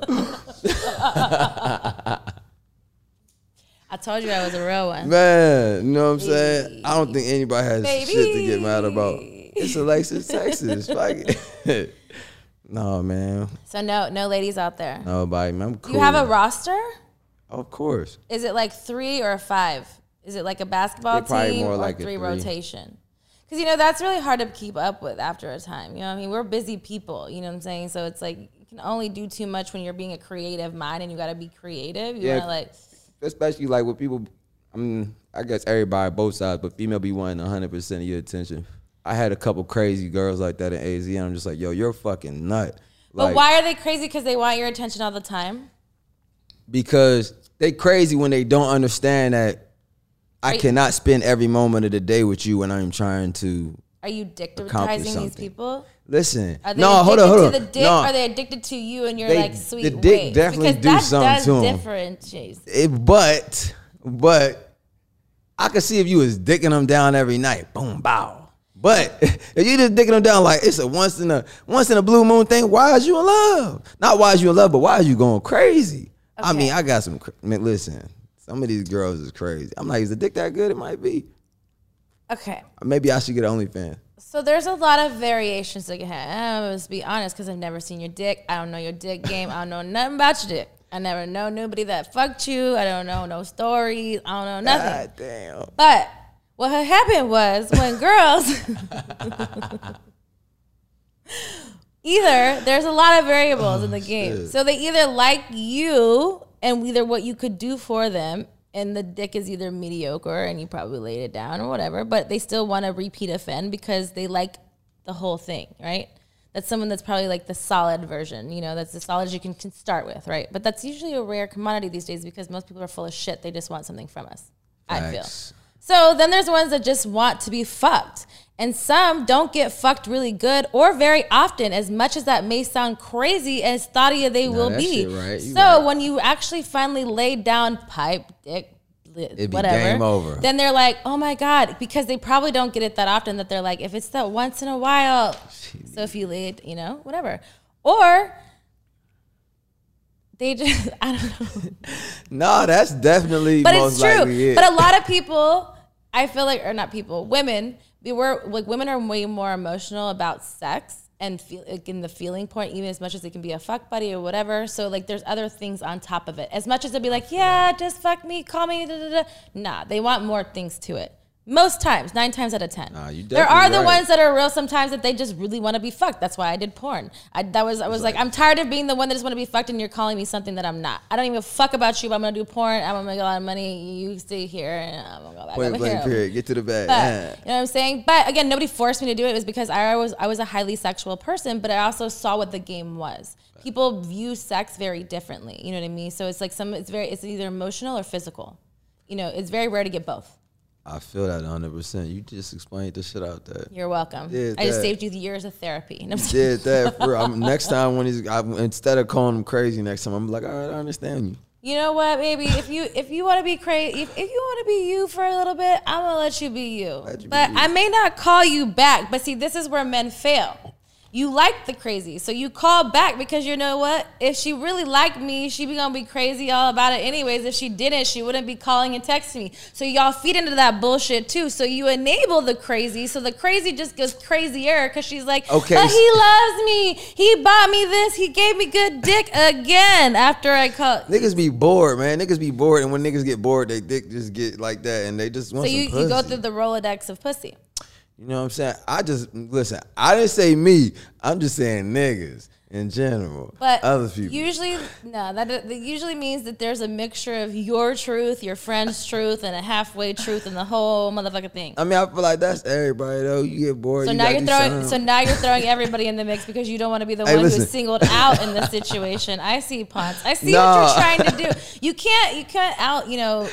I told you I was a real one. Man, you know what I'm saying? I don't think anybody has shit to get mad about. It's Alexis, Texas. Fuck it. No, man. So no ladies out there. Nobody, man. I'm cool. You have a roster? Of course. Is it like 3 or 5? Is it like a basketball They're probably team more or like a 3 3. rotation? Because, that's really hard to keep up with after a time. You know what I mean? We're busy people, you know what I'm saying? So it's like you can only do too much when you're being a creative mind and you got to be creative. You want to especially like with people, I guess everybody, both sides, but female be wanting 100% of your attention. I had a couple crazy girls like that in AZ, and I'm just like, yo, you're a fucking nut. But why are they crazy? Because they want your attention all the time? Because they crazy when they don't understand that I cannot spend every moment of the day with you when I'm trying to. Are you dickmatizing these people? Listen, are they hold on. To the dick, no, or are they addicted to you and you're like, sweet, the dick definitely because do something to them. Differentiate. But I could see if you was dicking them down every night, boom, bow. But if you just dicking them down like it's a once in a blue moon thing, why is you in love? Not why is you in love, but why is you going crazy? Okay. I mean, I got some. Listen, some of these girls is crazy. I'm like, is the dick that good? It might be. Okay. Maybe I should get an OnlyFans. So there's a lot of variations that can happen. Let's be honest, because I've never seen your dick. I don't know your dick game. I don't know nothing about your dick. I never know nobody that fucked you. I don't know no stories. I don't know nothing. God damn. But what had happened was when girls, either there's a lot of variables in the game. Shit. So they either like you and either what you could do for them, and the dick is either mediocre and you probably laid it down or whatever, but they still want to repeat offend because they like the whole thing, right? That's someone that's probably like the solid version, that's as solid as you can start with, right? But that's usually a rare commodity these days because most people are full of shit. They just want something from us, I feel. So then there's ones that just want to be fucked. And some don't get fucked really good or very often, as much as that may sound crazy as thoughty they will be. Right. So when you actually finally lay down pipe, dick, whatever, game over. Then they're like, oh my God, because they probably don't get it that often that they're like, if it's that once in a while, so if you laid, whatever. Or they just, I don't know. No, that's definitely but most it's true. likely it. But a lot of people, I feel like, or not people, women, women are way more emotional about sex and feel like in the feeling point, even as much as it can be a fuck buddy or whatever. So like there's other things on top of it. As much as they'll be like, yeah, just fuck me, call me, da, da, da. Nah, they want more things to it. Most times, 9 times out of 10. Nah, you there are the definitely right. ones that are real sometimes that they just really want to be fucked. That's why I did porn. I was like, I'm tired of being the one that just want to be fucked and you're calling me something that I'm not. I don't even fuck about you, but I'm going to do porn. I'm going to make a lot of money. You stay here and I'm going to go back over here. Period. Get to the bag. But, you know what I'm saying? But again, nobody forced me to do it. It was because I was a highly sexual person, but I also saw what the game was. People view sex very differently. You know what I mean? So it's like it's either emotional or physical. You know, it's very rare to get both. I feel that 100%. You just explained the shit out there. You're welcome. Did I just that. saved you the years of therapy. And Did that for next time when instead of calling him crazy next time, I'm like, all right, I understand you. You know what, baby? If you want to be crazy, if you want to be you for a little bit, I'm gonna let you be you. But I may not call you back. But see, this is where men fail. You like the crazy, so you call back because you know what? If she really liked me, she be gonna be crazy all about it anyways. If she didn't, she wouldn't be calling and texting me. So y'all feed into that bullshit too. So you enable the crazy, so the crazy just gets crazier because she's like, okay, but he loves me. He bought me this. He gave me good dick again after I called. Niggas be bored, man. Niggas be bored, and when niggas get bored, they dick just get like that, and they just want So you go through the Rolodex of pussy. You know what I'm saying? Listen, I didn't say me. I'm just saying niggas in general. But other people. Usually, no, that usually means that there's a mixture of your truth, your friend's truth, and a halfway truth in the whole motherfucking thing. I mean, I feel like that's everybody though. You get bored. So now you're throwing everybody in the mix because you don't want to be the one who's singled out in this situation. I see, Ponce. I see what you're trying to do. You can't out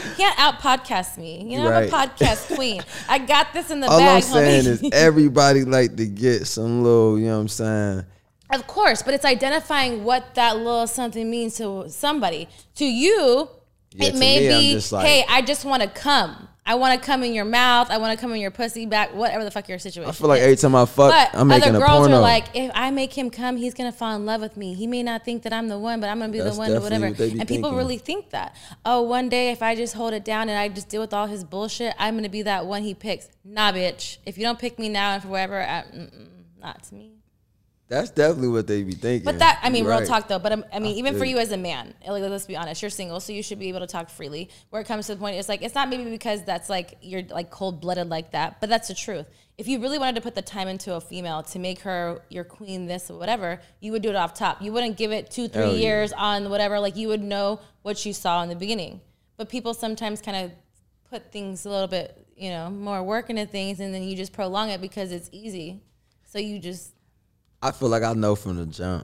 podcast me. You know, right. I'm a podcast queen. I got this in the All bag. I'm saying homie. is everybody like to get some little, you know what I'm saying? Of course, but it's identifying what that little something means to somebody. To you, it may be, hey, I just want to come. I want to come in your mouth. I want to come in your pussy back, whatever the fuck your situation is. I feel like every time I fuck, I'm making a porno. But other girls are like, if I make him come, he's going to fall in love with me. He may not think that I'm the one, but I'm going to be the one or whatever. And people really think that. Oh, one day if I just hold it down and I just deal with all his bullshit, I'm going to be that one he picks. Nah, bitch. If you don't pick me now and for whatever, not to me. That's definitely what they be thinking. But that, I mean, real talk though. But I mean, even for you you as a man, like, let's be honest, you're single, so you should be able to talk freely. Where it comes to the point, it's like, it's not maybe because that's like, you're like cold blooded like that, but that's the truth. If you really wanted to put the time into a female to make her your queen, this or whatever, you would do it off top. You wouldn't give it 2-3 years on whatever. Like, you would know what you saw in the beginning. But people sometimes kind of put things a little bit, you know, more work into things, and then you just prolong it because it's easy. So you just. I feel like I know from the jump.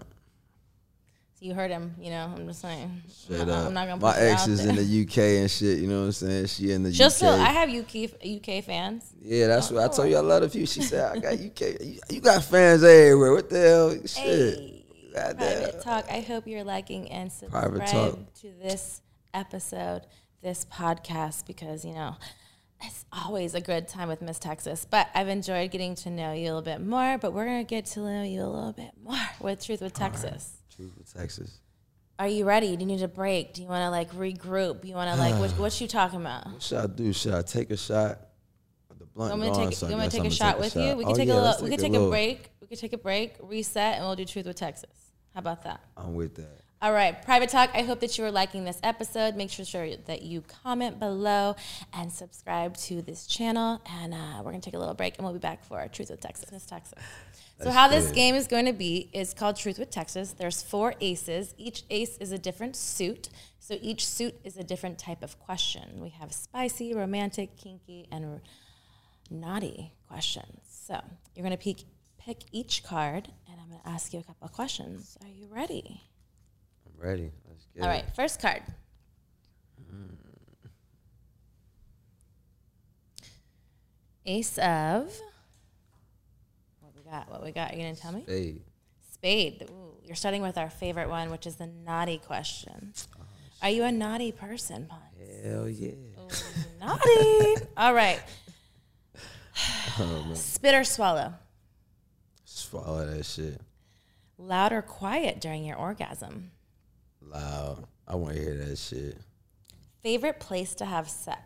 You heard him, you know. I'm just saying. Straight up. I'm not gonna. My ex is in the UK and shit. You know what I'm saying? She in the just UK. So I have UK fans. Yeah, that's what I told you. I love a few. She said I got UK. You got fans everywhere. What the hell? Shit. Hey, Private Talk. I hope you're liking and subscribe to this episode, this podcast, because you know. It's always a good time with Miss Texas, but I've enjoyed getting to know you a little bit more, but we're going to get to know you a little bit more with Truth with Texas. Right. Truth with Texas. Are you ready? Do you need a break? Do you want to like regroup? You want to like, what you talking about? What should I do? Should I take a shot? The blunt I'm gonna take a shot with you. We can take a break. We can take a break, reset, and we'll do Truth with Texas. How about that? I'm with that. All right, Private Talk, I hope that you are liking this episode. Make sure that you comment below and subscribe to this channel. And we're going to take a little break, and we'll be back for Truth with Texas. Miss Texas. So how this game is going to be is called Truth with Texas. There's 4 aces. Each ace is a different suit. So each suit is a different type of question. We have spicy, romantic, kinky, and naughty questions. So you're going to pick each card, and I'm going to ask you a couple of questions. Are you ready? Ready. Let's get All right, first card. Ace of. What we got? Are you going to tell me? Spade. Ooh, you're starting with our favorite one, which is the naughty question. Are you a naughty person, Ponce? Hell yeah. Ooh, naughty. All right. Spit or swallow? Swallow that shit. Loud or quiet during your orgasm? Loud. I want to hear that shit. Favorite place to have sex?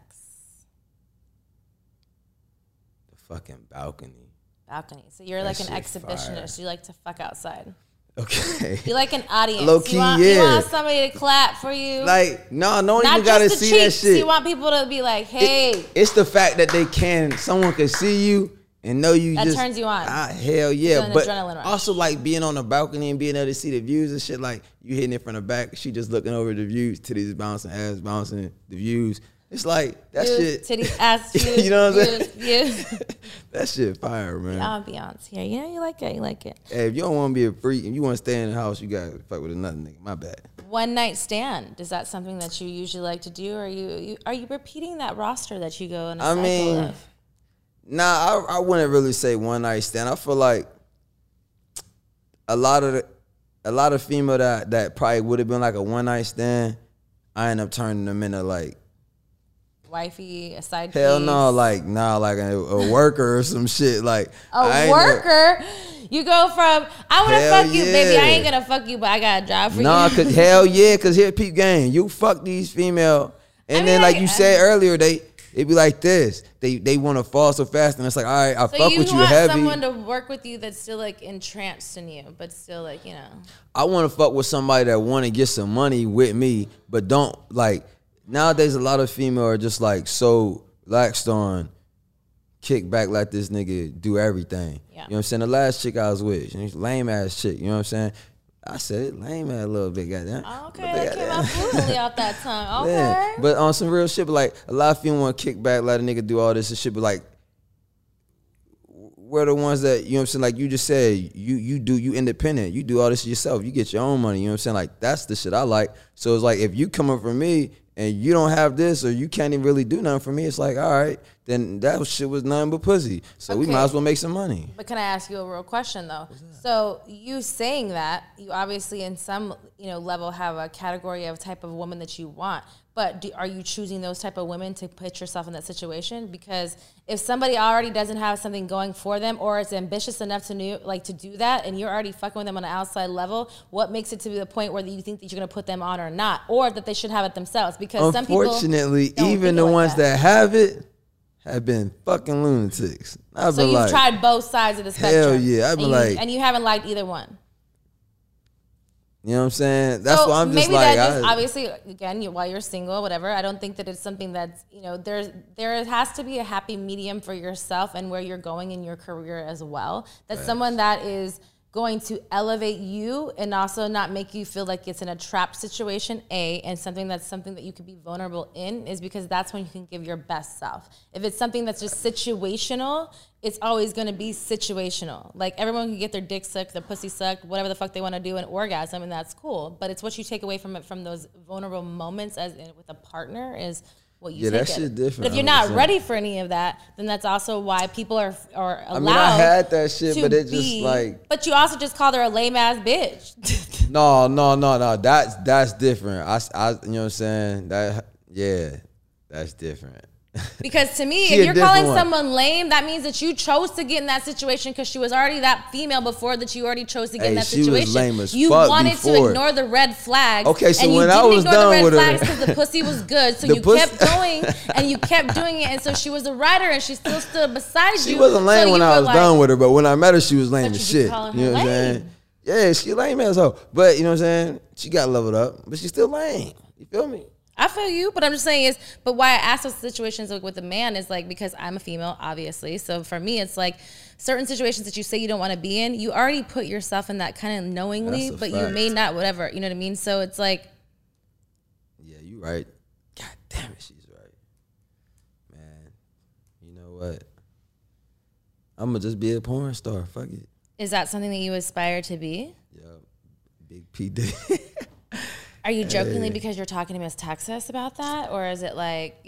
The fucking balcony. Balcony. So you're That like an shit exhibitionist. fire. You like to fuck outside. Okay. You like an audience. Low key, you want somebody to clap for you. Like, no one Not even gotta just the see that cheeks. shit. You want people to be like, hey. It's the fact that someone can see you and know you. That just turns you on. Hell yeah. It's an But adrenaline rush. also like being on the balcony and being able to see the views and shit. Like you hitting it from the back, she just looking over the views, titties bouncing, ass bouncing, the views. It's like that views, shit. Titties, ass, views, you know what I'm saying? Views. That shit fire, man. Ambiance here. Yeah, you like it. You like it. Hey, if you don't want to be a freak and you want to stay in the house, you gotta fuck with another nigga. My bad. One night stand. Is that something that you usually like to do? Or are you repeating that roster that you go in a cycle of? Nah, I wouldn't really say one night stand. I feel like a lot of female that probably would have been like a one night stand, I end up turning them into like wifey, a side hell piece. no, like a worker or some shit. Like a worker. You go from I want to fuck you, baby. I ain't gonna fuck you, but I got a job for you. Nah, cause hell yeah, cause here peep game. You fuck these female, and then like you said earlier, it be like this. They want to fall so fast, and it's like, all right, I fuck with you heavy. So you want someone to work with you that's still like entranced in you, but still like, you know. I want to fuck with somebody that want to get some money with me, but don't like. Nowadays, a lot of female are just like so laxed on, kick back, let this nigga do everything. Yeah. You know what I'm saying? The last chick I was with, she's lame ass chick. You know what I'm saying? I said it, lame ass a little bit, goddamn. Okay, that came out fluently out that tongue. Okay. Yeah. But on some real shit, but like a lot of female want to kick back, let a nigga do all this and shit, but like we're the ones that, you know what I'm saying, like you just said, you independent, you do all this yourself, you get your own money, you know what I'm saying, like that's the shit I like. So it's like if you come up for me and you don't have this or you can't even really do nothing for me, it's like, all right, then that shit was nothing but pussy. So we might as well make some money. But can I ask you a real question though? So you saying that, you obviously in some level have a category of type of woman that you want. But are you choosing those type of women to put yourself in that situation? Because if somebody already doesn't have something going for them, or is ambitious enough to do that, and you're already fucking with them on an outside level, what makes it to the point where you think that you're going to put them on or not, or that they should have it themselves? Because unfortunately, even the ones that have it have been fucking lunatics. So you've tried both sides of the spectrum. Hell yeah, and you haven't liked either one. You know what I'm saying? That's why I'm just maybe like, that just obviously, again, while you're single, whatever, I don't think that it's something that's, there has to be a happy medium for yourself and where you're going in your career as well. That's someone that is going to elevate you and also not make you feel like it's in a trap situation, and something that you could be vulnerable in, is because that's when you can give your best self. If it's something that's just situational, it's always going to be situational. Like everyone can get their dick sucked, their pussy sucked, whatever the fuck they want to do, an orgasm, and that's cool. But it's what you take away from it, from those vulnerable moments as with a partner, is what you take. That shit different. But if you're not ready for any of that, then that's also why people are allowed. I mean, I had that shit, but it just like. But you also just called her a lame ass bitch. No. That's different. I you know what I'm saying? That's different. Because to me, if you're calling someone lame, that means that you chose to get in that situation because she was already that female before, that you already chose to get in that situation. She was lame as you fuck wanted before. to ignore the red flags. Okay, so and when I was done with her, because the pussy was good, so you kept going and you kept doing it, and so she was a rider and she still stood beside you. She wasn't lame when I was done with her, but when I met her, she was lame as shit. You know what I'm saying? Yeah, she lame as hell. But you know what I'm saying? She got leveled up, but she's still lame. You feel me? I feel you, but I'm just saying but why I ask those situations with a man is like, because I'm a female, obviously. So for me, it's like certain situations that you say you don't want to be in, you already put yourself in that kind of knowingly, but you may not, whatever, you know what I mean? So it's like. Yeah, you right. God damn it, she's right. Man, you know what? I'm going to just be a porn star. Fuck it. Is that something that you aspire to be? Yeah, Big P did. Are you jokingly because you're talking to Miss Texas about that? Or is it like,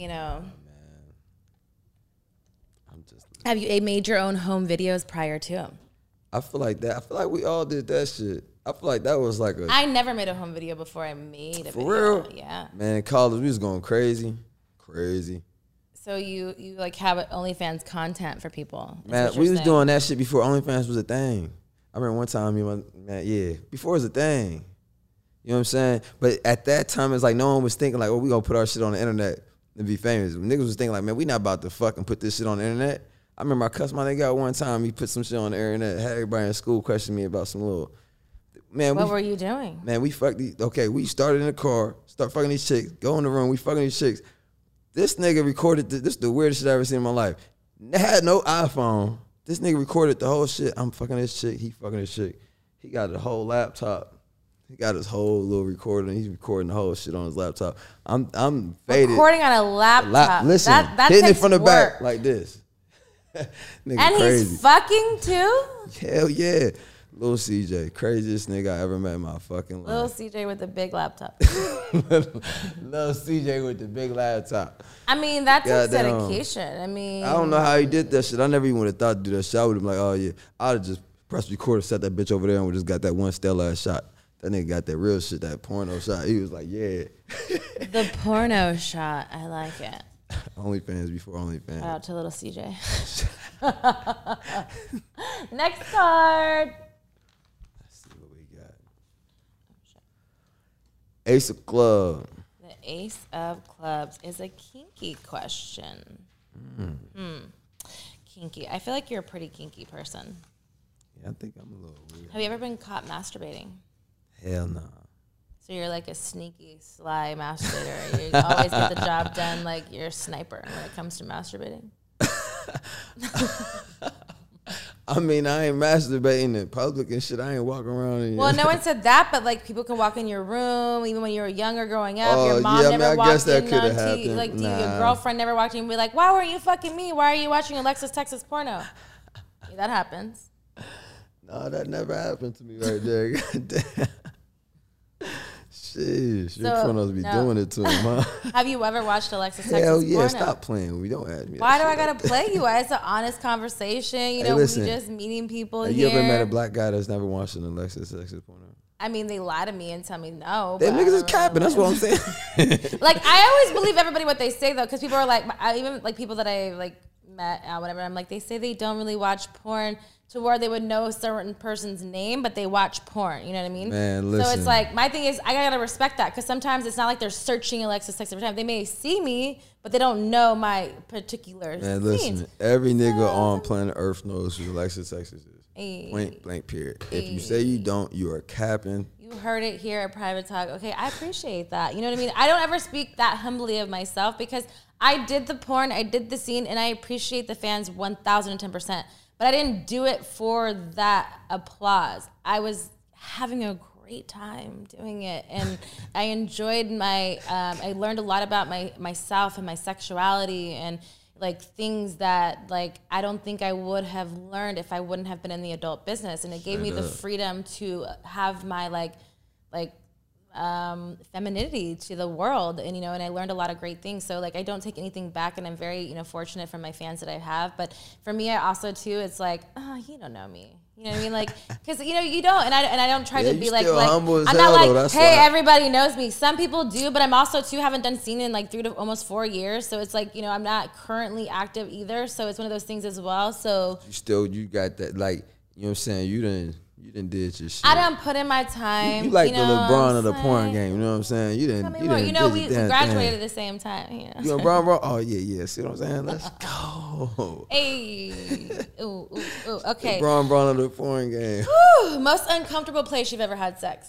have you made your own home videos prior to him? I feel like that. I feel like we all did that shit. I feel like that was like I never made a home video before I made a video. For real? Yeah. Man, in college, we was going crazy. So you like have OnlyFans content for people? Man, we was doing that shit before OnlyFans was a thing. I remember one time, before it was a thing. You know what I'm saying? But at that time, it's like no one was thinking like, we gonna put our shit on the internet and be famous. Niggas was thinking like, man, we not about to fucking put this shit on the internet. I remember I cussed my nigga out one time. He put some shit on the internet. Had everybody in school question me about some little. Man, What were you doing? Man, we started in the car, start fucking these chicks, go in the room, we fucking these chicks. This nigga recorded, this is the weirdest shit I ever seen in my life. Had no iPhone. This nigga recorded the whole shit. I'm fucking this chick, he fucking this chick. He got a whole laptop. He got his whole little recorder, and he's recording the whole shit on his laptop. I'm faded. Recording on a laptop. Listen, that hitting takes it from the work. back like this. Nigga And crazy. he's fucking too? Hell yeah. Lil CJ, craziest nigga I ever met in my fucking Little life. CJ with a big laptop. Lil CJ with the big laptop. I mean, that takes Goddamn. dedication. I mean, I don't know how he did that shit. I never even would have thought to do that shit. I would have been like, oh yeah. I'd have just pressed record, set that bitch over there, and we just got that one Stella ass shot. That nigga got that real shit, that porno shot. He was like, yeah. the porno shot. I like it. OnlyFans before OnlyFans. Shout out to little CJ. Next card. Let's see what we got. Ace of Club. The Ace of Clubs is a kinky question. Kinky. I feel like you're a pretty kinky person. Yeah, I think I'm a little weird. Have you ever been caught masturbating? Hell no. So you're like a sneaky, sly masturbator. You always get the job done like you're a sniper when it comes to masturbating. I mean, I ain't masturbating in public and shit. I ain't walking around and Well, no one said that, but like people can walk in your room, even when you were younger growing up. Oh, Your mom yeah, I mean, never I walked guess that in. coulda No, happened. like your Nah. girlfriend never walked in and be like, "Why were you fucking me? Why are you watching Alexis Texas porno?" Yeah, that happens. No, that never happened to me right there. Goddamn. Sheesh, your So, pornos be no. doing it to him, huh? Have you ever watched Alexis Texas Hell yeah, porno? stop playing with me. Don't ask me Why that do I shit. gotta play you? It's an honest conversation. You know, listen. we just meeting people Have here. you ever met a black guy that's never watched an Alexis Texas porno? I mean, they lie to me and tell me no. Them but I niggas is don't capping, really that's what I'm saying. Like, I always believe everybody what they say though, because people are like, even like people that I like met, whatever. I'm like, they say they don't really watch porn to where they would know a certain person's name, but they watch porn. You know what I mean? Man, So listen. it's like, my thing is, I gotta respect that, because sometimes it's not like they're searching Alexis Texas every time. They may see me, but they don't know my particular Man, scenes. listen, every nigga on planet Earth knows who Alexis Texas is. Hey. Point blank period. If you say you don't, you are capping. You heard it here at Private Talk. Okay, I appreciate that. You know what I mean? I don't ever speak that humbly of myself, because I did the porn, I did the scene, and I appreciate the fans 1,010%. But I didn't do it for that applause. I was having a great time doing it, and I enjoyed my. I learned a lot about myself and my sexuality, and like things that like I don't think I would have learned if I wouldn't have been in the adult business. And it gave me the freedom to have my femininity to the world, and and I learned a lot of great things. So like I don't take anything back, and I'm very fortunate for my fans that I have. But for me, I also too, it's like, oh, you don't know me. You know what I mean? Like, because you don't, and I don't try Yeah, to you be like still humble as I'm hell, not like, though. That's hey, why. everybody knows me. Some people do, but I'm also too haven't done scene in like 3 to almost 4 years. So it's like I'm not currently active either. So it's one of those things as well. So You got that, like, you know what I'm saying? You done did your shit. I done put in my time. You like the know what LeBron I'm of the porn saying? game, you know what I'm saying? You didn't. Tell me You more. done We did your damn graduated at thing. the same time. Yeah. You LeBron, bro? Oh yeah. See what I'm saying? Let's go. Hey. Ooh. Okay. LeBron of the porn game. Whew, most uncomfortable place you've ever had sex?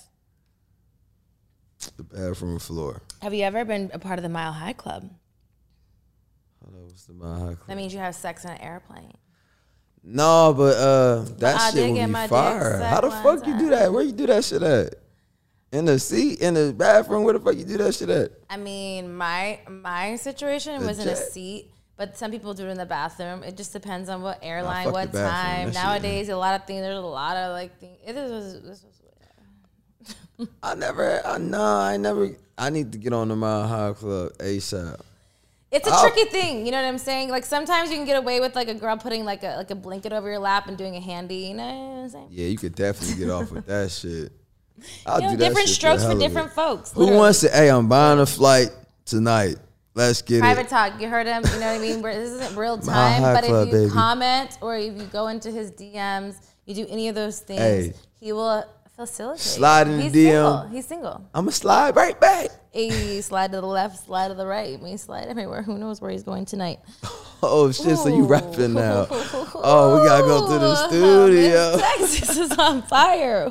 The bathroom floor. Have you ever been a part of the Mile High Club? Hold on, what's the Mile High Club? That means you have sex on an airplane. No, but that I shit did would get be my dick fire. sucked How the one fuck you do time. that? Where you do that shit at? In the seat? In the bathroom? Where the fuck you do that shit at? I mean, my situation The was in a jet. seat, but some people do it in the bathroom. It just depends on what airline, fuck what the bathroom. time. That shit- Nowadays, a lot of things. There's a lot of like things. This was I need to get on the Mile High Club ASAP. It's a I'll- tricky thing, you know what I'm saying? Like sometimes you can get away with like a girl putting like a blanket over your lap and doing a handy, you know what I'm saying? Yeah, you could definitely get off with that shit. I'll You know, do that different shit strokes the for hell of different it. folks. Who literally. wants to, hey, I'm buying a flight tonight. Let's get Private it. talk, you heard him, you know what I mean? Where this isn't real Mile time, High but Club, if you baby. comment or if you go into his DMs, you do any of those things, Hey. he will Facilitate. Slide in the He's DM. Single. He's single. I'ma slide right back. Hey, slide to the left, slide to the right. May slide everywhere. Who knows where he's going tonight? Oh shit! So you rapping now? Oh, we gotta go to the studio. Texas is on fire.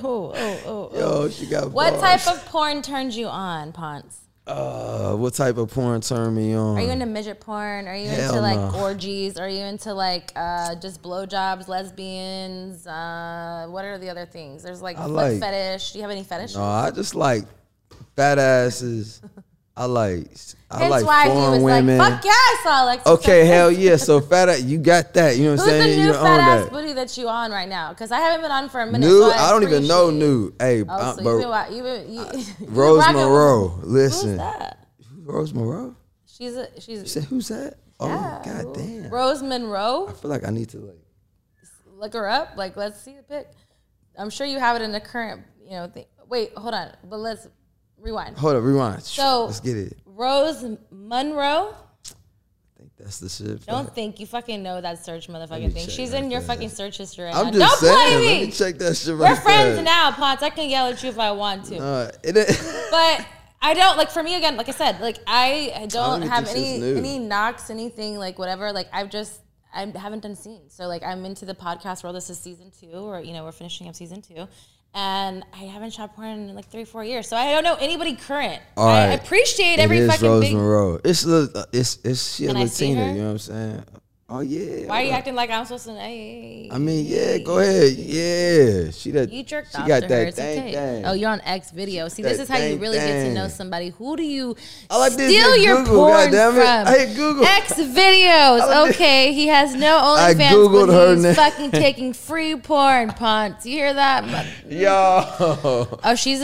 Yo, she got. What bars. type of porn turns you on, Ponce? What type of porn turned me on? Are you into midget porn? Are you Hell into like no. orgies? Are you into like just blowjobs, lesbians? What are the other things? There's like foot fetish. Do you have any fetishes? No, I just like fat asses. I like Hence why he foreign was women. like, "Fuck yeah, I saw Alexis." Okay, hell yeah. So fat ass, you got that. You know what I'm Who's saying? the new You fat own ass that. booty that you on right now? Because I haven't been on for a minute. Nude, So I don't even know appreciate- nude. Hey, Oh, so bro, you've been Rose rocking with- Moreau. Listen, Who's that? Rose Moreau. She's You said who's that? Oh, god damn. Rose Monroe. I feel like I need to like. Look her up. Like, let's see the pic. I'm sure you have it in the current, thing. Wait, hold on. But let's rewind. Hold up, rewind. So let's get it. Rose Monroe. I think that's the shit. Don't think you fucking know that search motherfucking thing. check She's right in your there. fucking search history right I'm now. just Don't saying. play Let me. me check that shit right We're friends there. now, Ponce. I can yell at you if I want to. It But I don't, like, for me, again, like I said, like, I don't even have think she's new. any knocks, anything, like, whatever. Like, I haven't done scenes. So, like, I'm into the podcast world. This is season 2, or, we're finishing up season 2. And I haven't shot porn in, like, 3-4 years. So I don't know anybody current. All I right. appreciate It every is fucking Rose big. Monroe. It's she a Can I see Latina. her? You know what I'm saying? Oh yeah. Why are you acting like I'm supposed to? Hey, I mean, yeah. Go ahead. Yeah. She You jerked She off got to her. that It's thing. okay. Oh, you're on X video. See, this that is how you thing, really get to know thing. somebody. Who do you All I did is steal hit your Google, porn goddammit. from? I hit Google. X videos. Okay, he has no I OnlyFans, Googled but her he's name. fucking taking free porn, Ponce. You hear that? Yo. Oh, she's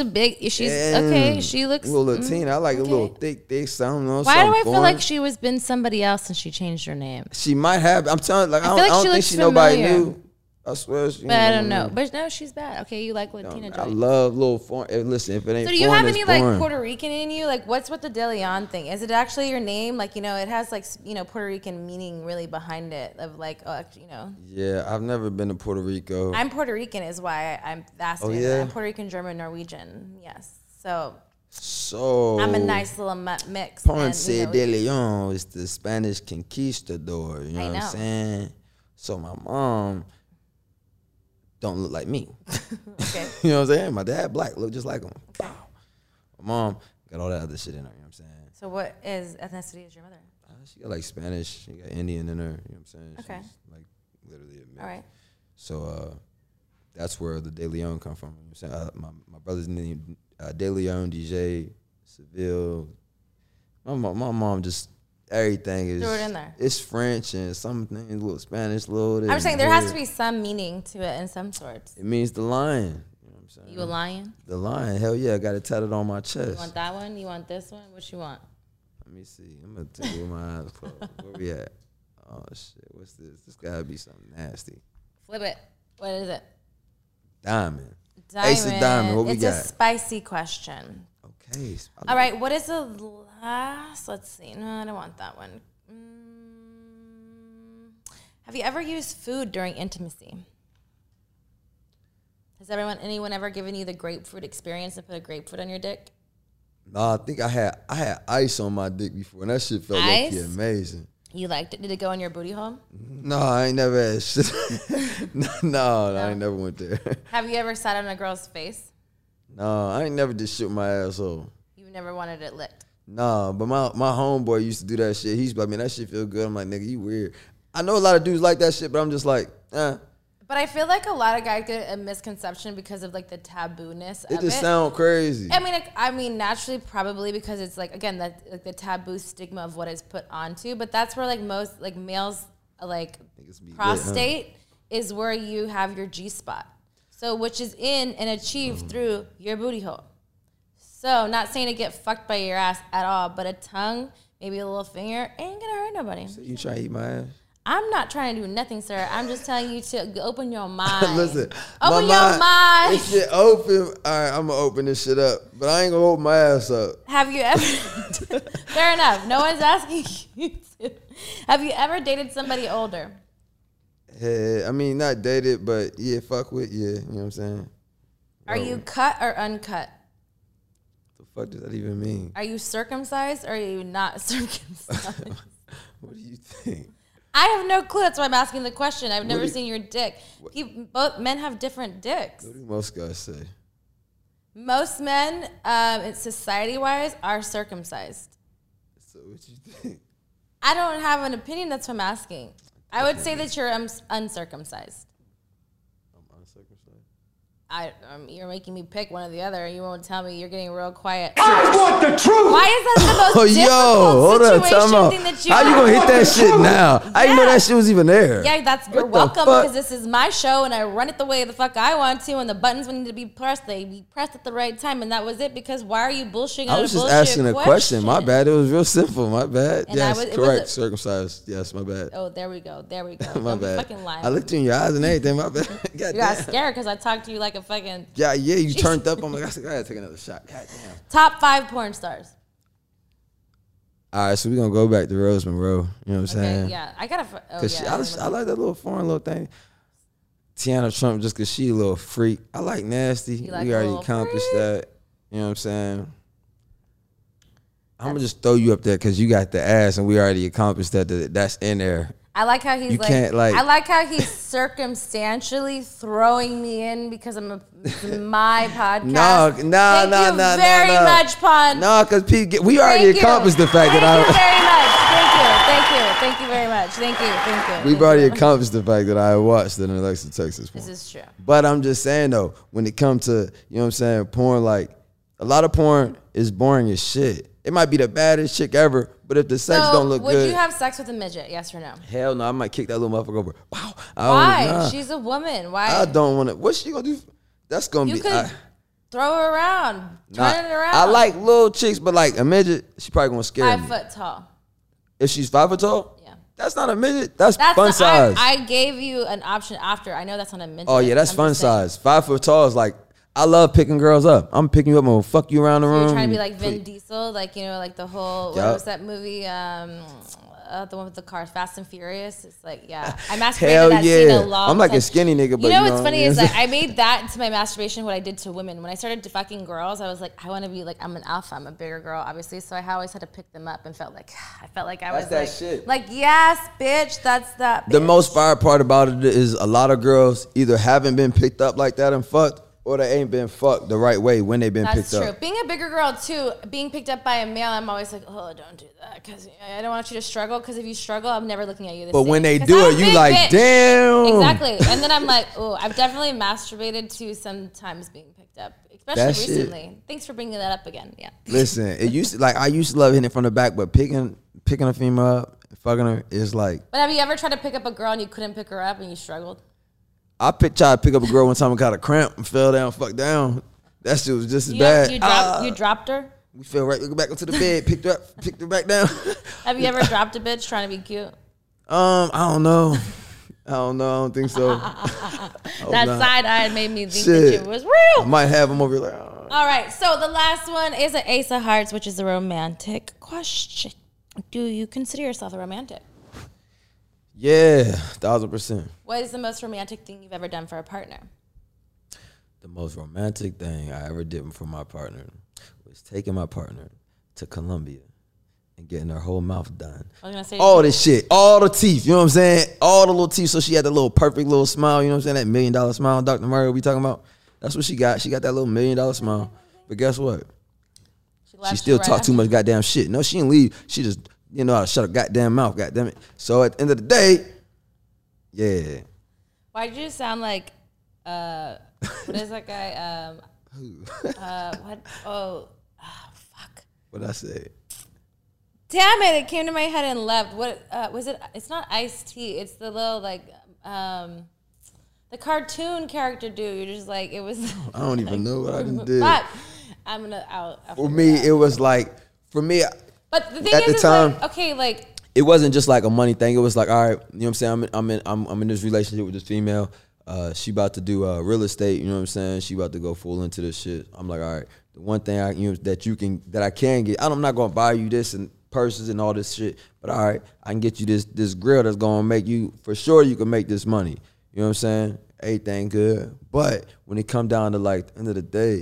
okay. She looks. a little Latina. I like a little thick, something. Why do I feel like she was been somebody else and she changed her name? She might have. I'm telling you, like, I feel don't, like I don't she think looks she nobody familiar. knew. I swear. She But I ain't don't know. nobody But no, she's bad. Okay, you like Latina knew. I joints. love little foreign. Listen, if it ain't So do you foreign, have it's any like foreign. Puerto Rican in you? Like, what's with the De Leon thing? Is it actually your name? Like, it has like Puerto Rican meaning really behind it. Of like, Yeah, I've never been to Puerto Rico. I'm Puerto Rican is why I'm asking. Oh, yeah? I'm Puerto Rican, German, Norwegian. Yes. So So I'm a nice little mix. Ponce and, de Leon is the Spanish conquistador. You know what know. I'm saying? So my mom don't look like me. Okay. You know what I'm saying? My dad black, look just like him. Pow. My mom got all that other shit in her. You know what I'm saying? So what is ethnicity is your mother? She got like Spanish. She got Indian in her. You know what I'm saying? Okay. She's like literally a mix. All right. So that's where the De Leon come from. You know what I'm saying? My brother's name De Leon, DJ, Seville. My mom just everything is. Threw it in there. It's French and something, a little Spanish, a little. I'm saying there has to be some meaning to it in some sorts. It means the lion. You know what I'm saying? You a lion? The lion. Hell yeah, I got it tatted on my chest. You want that one? You want this one? What you want? Let me see. I'm gonna take it with my eyes closed. Where we at? Oh shit, what's this? This gotta be something nasty. Flip it. What is it? Diamond. Ace of diamond. What we it's got? a spicy question. Okay. All right. What is the last? Let's see. No, I don't want that one. Have you ever used food during intimacy? Has anyone ever given you the grapefruit experience and put a grapefruit on your dick? No, I think I had ice on my dick before, and that shit felt Ice? like amazing. You liked it? Did it go in your booty hole? No, I ain't never had shit. no, I ain't never went there. Have you ever sat on a girl's face? No, I ain't never did shit with my asshole. You never wanted it licked? No, but my homeboy used to do that shit. He's like, man, that shit feel good. I'm like, nigga, you weird. I know a lot of dudes like that shit, but I'm just like, But I feel like a lot of guys get a misconception because of like the taboo-ness of it just sound crazy. I mean, naturally, probably because it's like, again, that like the taboo stigma of what is put onto. But that's where like most like males like Niggas be lit, prostate is where you have your G spot. So which is in and achieved through your booty hole. So not saying to get fucked by your ass at all, but a tongue, maybe a little finger, ain't gonna hurt nobody. So you trying to eat my ass? I'm not trying to do nothing, sir. I'm just telling you to open your mind. Listen, Open my your mind. This shit open. All right, I'm gonna open this shit up, but I ain't gonna open my ass up. Have you ever? Fair enough. No one's asking you to. Have you ever dated somebody older? Yeah, I mean, not dated, but yeah, fuck with, yeah, you know what I'm saying? Are you cut or uncut? The fuck does that even mean? Are you circumcised or are you not circumcised? What do you think? I have no clue. That's why I'm asking the question. I've never seen your dick. Both men have different dicks. What do most guys say? Most men, society-wise, are circumcised. So what you think? I don't have an opinion. That's what I'm asking. I would say that you're uncircumcised. I'm uncircumcised. You're making me pick one or the other. You won't tell me. You're getting real quiet. I want the truth. Why is that the most difficult situation thing that you How you gonna hit that shit now? How you know that shit was even there? Yeah, you're What the welcome fuck? because this is my show and I run it the way the fuck I want to, and the buttons need to be pressed. They be pressed at the right time, and that was it. Because why are you bullshitting? I was just asking a question. My bad. It was real simple. My bad. And yes, it was correct. Circumcised. Yes, my bad. Oh, there we go. There we go. My Don't be bad. fucking lying. I looked you in your eyes and everything. My bad. God You got damn. scared because I talked to you like a fucking Yeah, you turned up. I'm like, I gotta take another shot. God damn. top 5 porn stars. All right, so we're gonna go back to Rose Monroe. You know what I'm saying? Okay, yeah, I gotta. Oh, Cause yeah, I like that little foreign little thing. Tiana Trump, just cause she a little freak. I like nasty. You like We a already little accomplished freak? that. You know what I'm saying? I'm gonna just throw you up there cause you got the ass, and we already accomplished that. That's in there. I like how he's You can't, like- I like how he's circumstantially throwing me in because it's my podcast. No. Thank you very much, Pun. No, cause we already Thank you. accomplished the fact Thank that you very much. Thank you very much. Thank you. we've already accomplished the fact that I watched it in Alexa, Texas. This is true. But I'm just saying though, when it comes to, you know what I'm saying, porn, like a lot of porn is boring as shit. It might be the baddest chick ever, but if the sex don't look would good, you have sex with a midget? Yes or no? hell no, I might kick that little motherfucker over. Wow. Why? She's a woman. Why? I don't want to. What's she gonna do? That's gonna You be. could throw her around, turn it around. I like little chicks, but like a midget, she probably gonna scare 5 me. foot tall. If she's 5 foot tall, Yeah. that's not a midget. That's That's fun size. I gave you an option after. I know that's not a midget. Oh yeah, that's I'm fun just saying. size. 5 foot tall is like, I love picking girls up. I'm picking you up. I'm gonna fuck you around the room. You're trying to be like Vin Diesel, like, you know, like the whole, what Yup. was that movie? The one with the cars, Fast and Furious. It's like, yeah, I masturbated Hell that scene a yeah. long I'm like time. a skinny nigga, but You know you what's know funny what is I'm like I made that into my masturbation. What I did to women when I started to fucking girls, I was like, I want to be like, I'm an alpha, I'm a bigger girl, obviously. So I always had to pick them up and felt like I was that like, shit. like yes, bitch, that's that. Bitch. The most fire part about it is a lot of girls either haven't been picked up like that and fucked, or they ain't been fucked the right way when they've been That's picked true. up. Being a bigger girl too, being picked up by a male, I'm always like, oh, don't do that because I don't want you to struggle. Because if you struggle, I'm never looking at you the But same. when they 'Cause do I'm it, a you big like, bitch. damn. Exactly. And then I'm like, oh, I've definitely masturbated to sometimes being picked up, especially That shit. recently. Thanks for bringing that up again. Yeah. Listen, it used to, like, I used to love hitting it from the back, but picking a female up, fucking her is like. But have you ever tried to pick up a girl and you couldn't pick her up and you struggled? Tried to pick up a girl one time and got a cramp and fell down, fucked down. That shit was just as bad. You dropped her? We fell right back into the bed, picked her back down. Have you ever dropped a bitch trying to be cute? I don't know. I don't think so. That not. side eye made me think Shit. that it was real. I might have him over here like, oh. All right, so the last one is an Ace of Hearts, which is a romantic question. Do you consider yourself a romantic? Yeah, 1,000%. What is the most romantic thing you've ever done for a partner? The most romantic thing I ever did for my partner was taking my partner to Colombia and getting her whole mouth done. I was gonna say All this shit, all the teeth, you know what I'm saying? All the little teeth, so she had the little perfect little smile, you know what I'm saying? That $1 million smile Dr. Mario we talking about. That's what she got. She got that little $1 million smile. But guess what? left She still you right talk too after. much goddamn shit. No, she didn't leave. She just, you know how to shut her goddamn mouth, goddamn it. So at the end of the day, yeah. Why did you sound like what is that guy? What? Oh, fuck. What I say? Damn it! It came to my head and left. What was it? It's not Ice-T. It's the little like the cartoon character dude. You're just like it was. I don't even know what I done did. Fuck. I'm gonna out. For me, it was like, for me, But the thing at the is time- like, okay, like it wasn't just like a money thing. It was like, all right, you know what I'm saying? I'm in this relationship with this female. She about to do real estate. You know what I'm saying? She about to go full into this shit. I'm like, all right, the one thing that I can get. I'm not gonna buy you this and purses and all this shit, but all right, I can get you this grill that's gonna make you for sure. You can make this money. You know what I'm saying? Everything good. But when it come down to like the end of the day,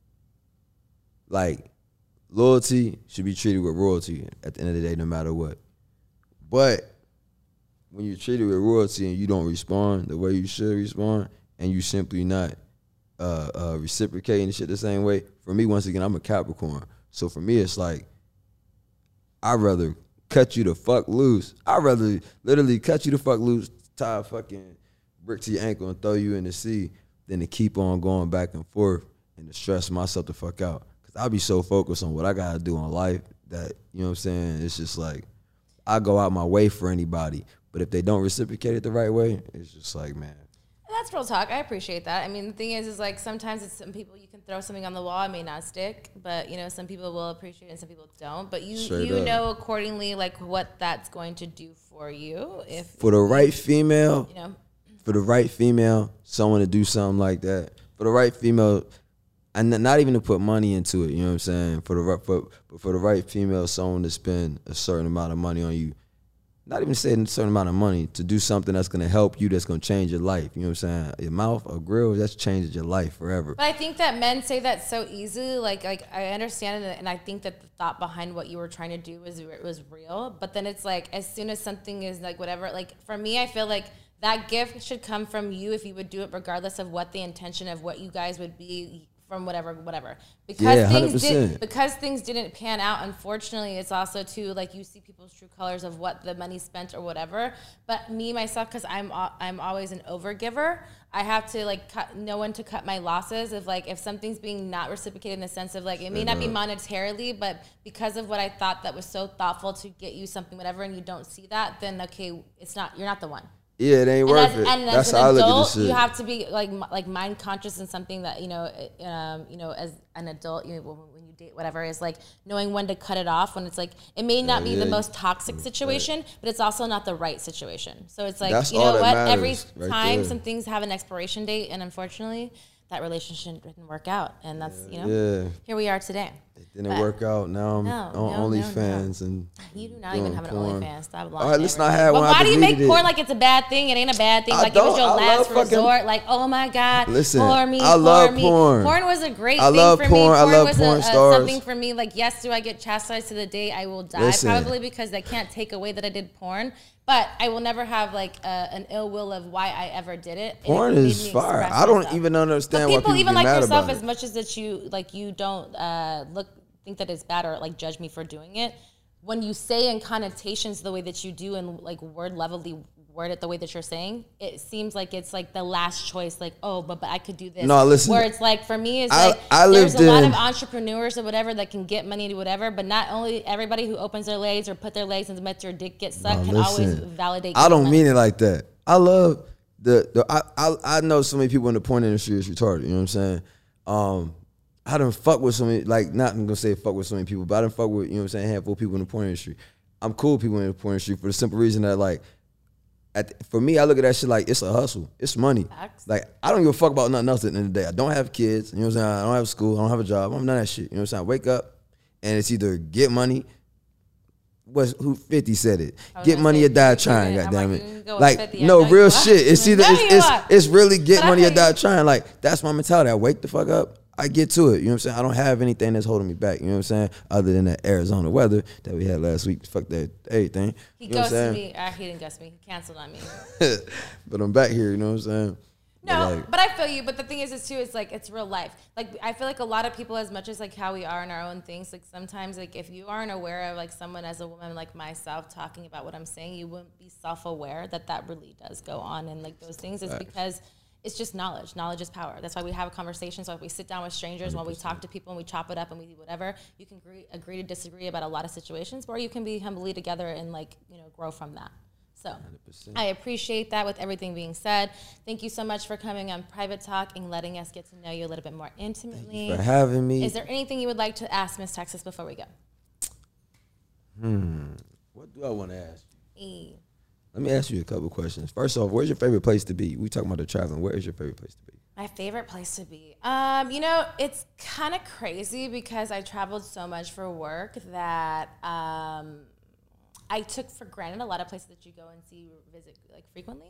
like loyalty should be treated with royalty at the end of the day, no matter what. But when you're treated with royalty and you don't respond the way you should respond, and you simply not reciprocating shit the same way, for me, once again, I'm a Capricorn. So for me, it's like, I'd rather cut you the fuck loose. I'd rather literally cut you the fuck loose, tie a fucking brick to your ankle and throw you in the sea than to keep on going back and forth and to stress myself the fuck out. Because I'll be so focused on what I got to do in life that, you know what I'm saying, it's just like, I go out my way for anybody. But if they don't reciprocate it the right way, it's just like, man. That's real talk. I appreciate that. I mean, the thing is like sometimes it's some people, you can throw something on the wall, it may not stick, but you know, some people will appreciate it and some people don't. But you know accordingly like what that's going to do for you. If for the right female, you know, for the right female, someone to do something like that. For the right female, and not even to put money into it, you know what I'm saying? For the right female, someone to spend a certain amount of money on you. Not even saying a certain amount of money to do something that's going to help you, that's going to change your life. You know what I'm saying? Your mouth, a grill, that's changes your life forever. But I think that men say that so easily. Like I understand it, and I think that the thought behind what you were trying to do was real. But then it's like as soon as something is like whatever, like for me, I feel like that gift should come from you if you would do it regardless of what the intention of what you guys would be from whatever. Because things didn't pan out, unfortunately, it's also too like you see people's true colors of what the money spent or whatever. But me myself, because I'm always an overgiver, I have to like know when to cut my losses. If something's being not reciprocated in the sense of like it may not be monetarily, but because of what I thought that was so thoughtful to get you something whatever, and you don't see that, then okay, you're not the one. Yeah, it ain't worth it. And that's as how an adult, I look at this shit. you have to be like mind conscious in something that you know, as an adult, you know, when you date, whatever, is like knowing when to cut it off. When it's like it may not be the most toxic situation, but it's also not the right situation. So it's like that's you know what? matters, Every right time there. some things have an expiration date, and unfortunately, that relationship didn't work out, and that's here we are today. It didn't work out. Now I'm on OnlyFans and you do not even have an porn. OnlyFans. Stop All right, let's not have But one. why do you make porn like it's a bad thing? It ain't a bad thing. Like it was your last resort. Like, oh my God, listen, pour me, I love pour me. porn. Porn was a great I thing love for porn. me. I love was porn stars. something for me. Like, yes, do I get chastised to the day I will die? Listen. Probably because they can't take away that I did porn. But I will never have like an ill will of why I ever did it. Porn is fire. I don't even understand why people even get like mad yourself about as it. much as that you don't think that it's bad or like judge me for doing it. When you say in connotations the way that you do and like word it the way that you're saying, it seems like it's like the last choice. Like, oh, but I could do this. No, listen. Where it's like for me, it's there's a lot of entrepreneurs or whatever that can get money to whatever, but not only everybody who opens their legs or put their legs and lets your dick get sucked can always validate. I don't mean it like that. I love I know so many people in the porn industry is retarded. You know what I'm saying? I done fuck with so many, like, not I'm gonna say fuck with so many people, but I done fuck with, you know what I'm saying, a handful of people in the porn industry. I'm cool with people in the porn industry for the simple reason that, like, for me, I look at that shit like it's a hustle. It's money. Facts. Like, I don't give a fuck about nothing else at the end of the day. I don't have kids, you know what I'm saying? I don't have school, I don't have a job, I don't have none of that shit. You know what I'm saying? I wake up and it's either get money, who 50 said it? Get money or die trying, goddammit. Like, no, real shit. It's either it's really get money or die trying. Like, that's my mentality. I wake the fuck up, I get to it. You know what I'm saying? I don't have anything that's holding me back. You know what I'm saying? Other than that Arizona weather that we had last week. Fuck that, everything. He ghosted me. He didn't ghost me. He canceled on me. But I'm back here, you know what I'm saying? No, but I feel you. But the thing is too, it's like, it's real life. Like, I feel like a lot of people, as much as like how we are in our own things, like sometimes like if you aren't aware of like someone as a woman like myself talking about what I'm saying, you wouldn't be self-aware that really does go on. And like those things is because it's just knowledge. Knowledge is power. That's why we have conversations. Why we sit down with strangers, 100%. While we talk to people and we chop it up and we do whatever. You can agree to disagree about a lot of situations, or you can be humbly together and like, you know, grow from that. So 100%. I appreciate that. With everything being said, thank you so much for coming on Private Talk and letting us get to know you a little bit more intimately. Thank you for having me. Is there anything you would like to ask Miss Texas before we go? What do I want to ask you? Let me ask you a couple of questions. First off, where's your favorite place to be? We talking about the traveling. Where is your favorite place to be? My favorite place to be? You know, it's kind of crazy because I traveled so much for work that I took for granted a lot of places that you go and see, visit like frequently.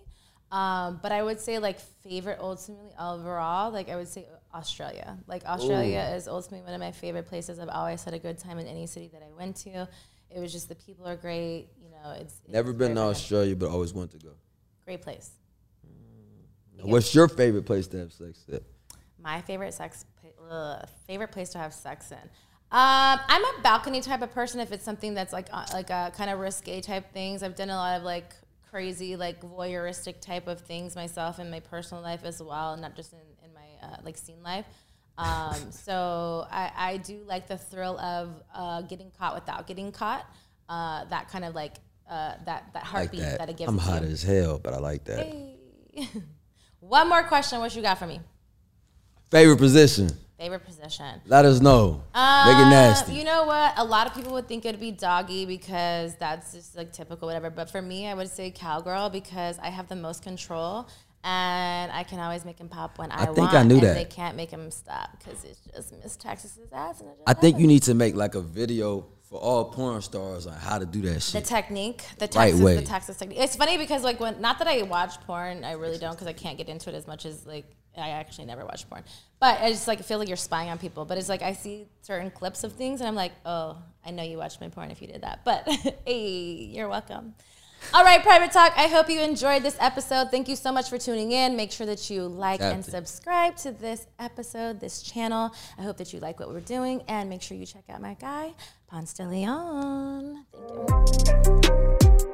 But I would say like favorite ultimately overall, like I would say Australia. Like Australia is ultimately one of my favorite places. I've always had a good time in any city that I went to. It was just the people are great. You know, it's Never been to Australia, but always want to go. Great place. What's your favorite place to have sex at? My favorite favorite place to have sex in. I'm a balcony type of person. If it's something that's like a kind of risque type things, I've done a lot of like crazy like voyeuristic type of things myself in my personal life as well, not just in my like scene life. So I do like the thrill of getting caught without getting caught. That kind of like that heartbeat like that it gives. I'm to hot you. as hell, but I like that. Hey. One more question. What you got for me? Favorite position? Favorite position. Let us know. Make it nasty. You know what? A lot of people would think it'd be doggy because that's just like typical, whatever. But for me, I would say cowgirl because I have the most control and I can always make him pop when I want. think I knew and that. They can't make him stop because it's just Miss Texas's ass. And I think you need to make like a video for all porn stars on how to do that shit. The technique, the way. Texas technique. It's funny because like not that I watch porn, I really don't because I can't get into it as much as like I actually never watch porn. But I just like feel like you're spying on people. But it's like I see certain clips of things and I'm like, oh, I know you watched my porn if you did that. But hey, you're welcome. All right, Private Talk. I hope you enjoyed this episode. Thank you so much for tuning in. Make sure that you like and subscribe to this episode, this channel. I hope that you like what we're doing. And make sure you check out my guy, Ponce de Leon. Thank you.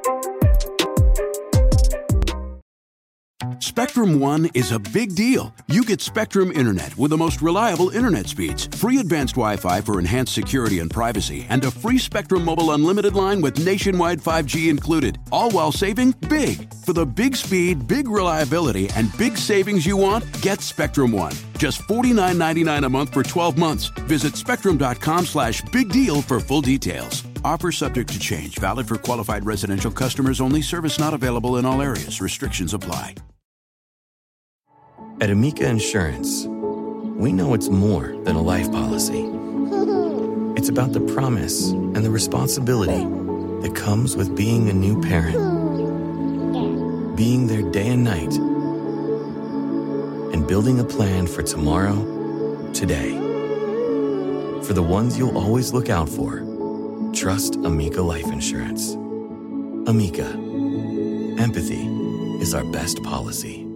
Spectrum One is a big deal. You get Spectrum Internet with the most reliable internet speeds, free advanced Wi-Fi for enhanced security and privacy, and a free Spectrum Mobile Unlimited line with nationwide 5G included, all while saving big. For the big speed, big reliability, and big savings you want, get Spectrum One. Just $49.99 a month for 12 months. Visit spectrum.com/big deal for full details. Offer subject to change. Valid for qualified residential customers only. Service not available in all areas. Restrictions apply. At Amica Insurance, we know it's more than a life policy. It's about the promise and the responsibility that comes with being a new parent. Being there day and night. And building a plan for tomorrow, today. For the ones you'll always look out for, trust Amica Life Insurance. Amica. Empathy is our best policy.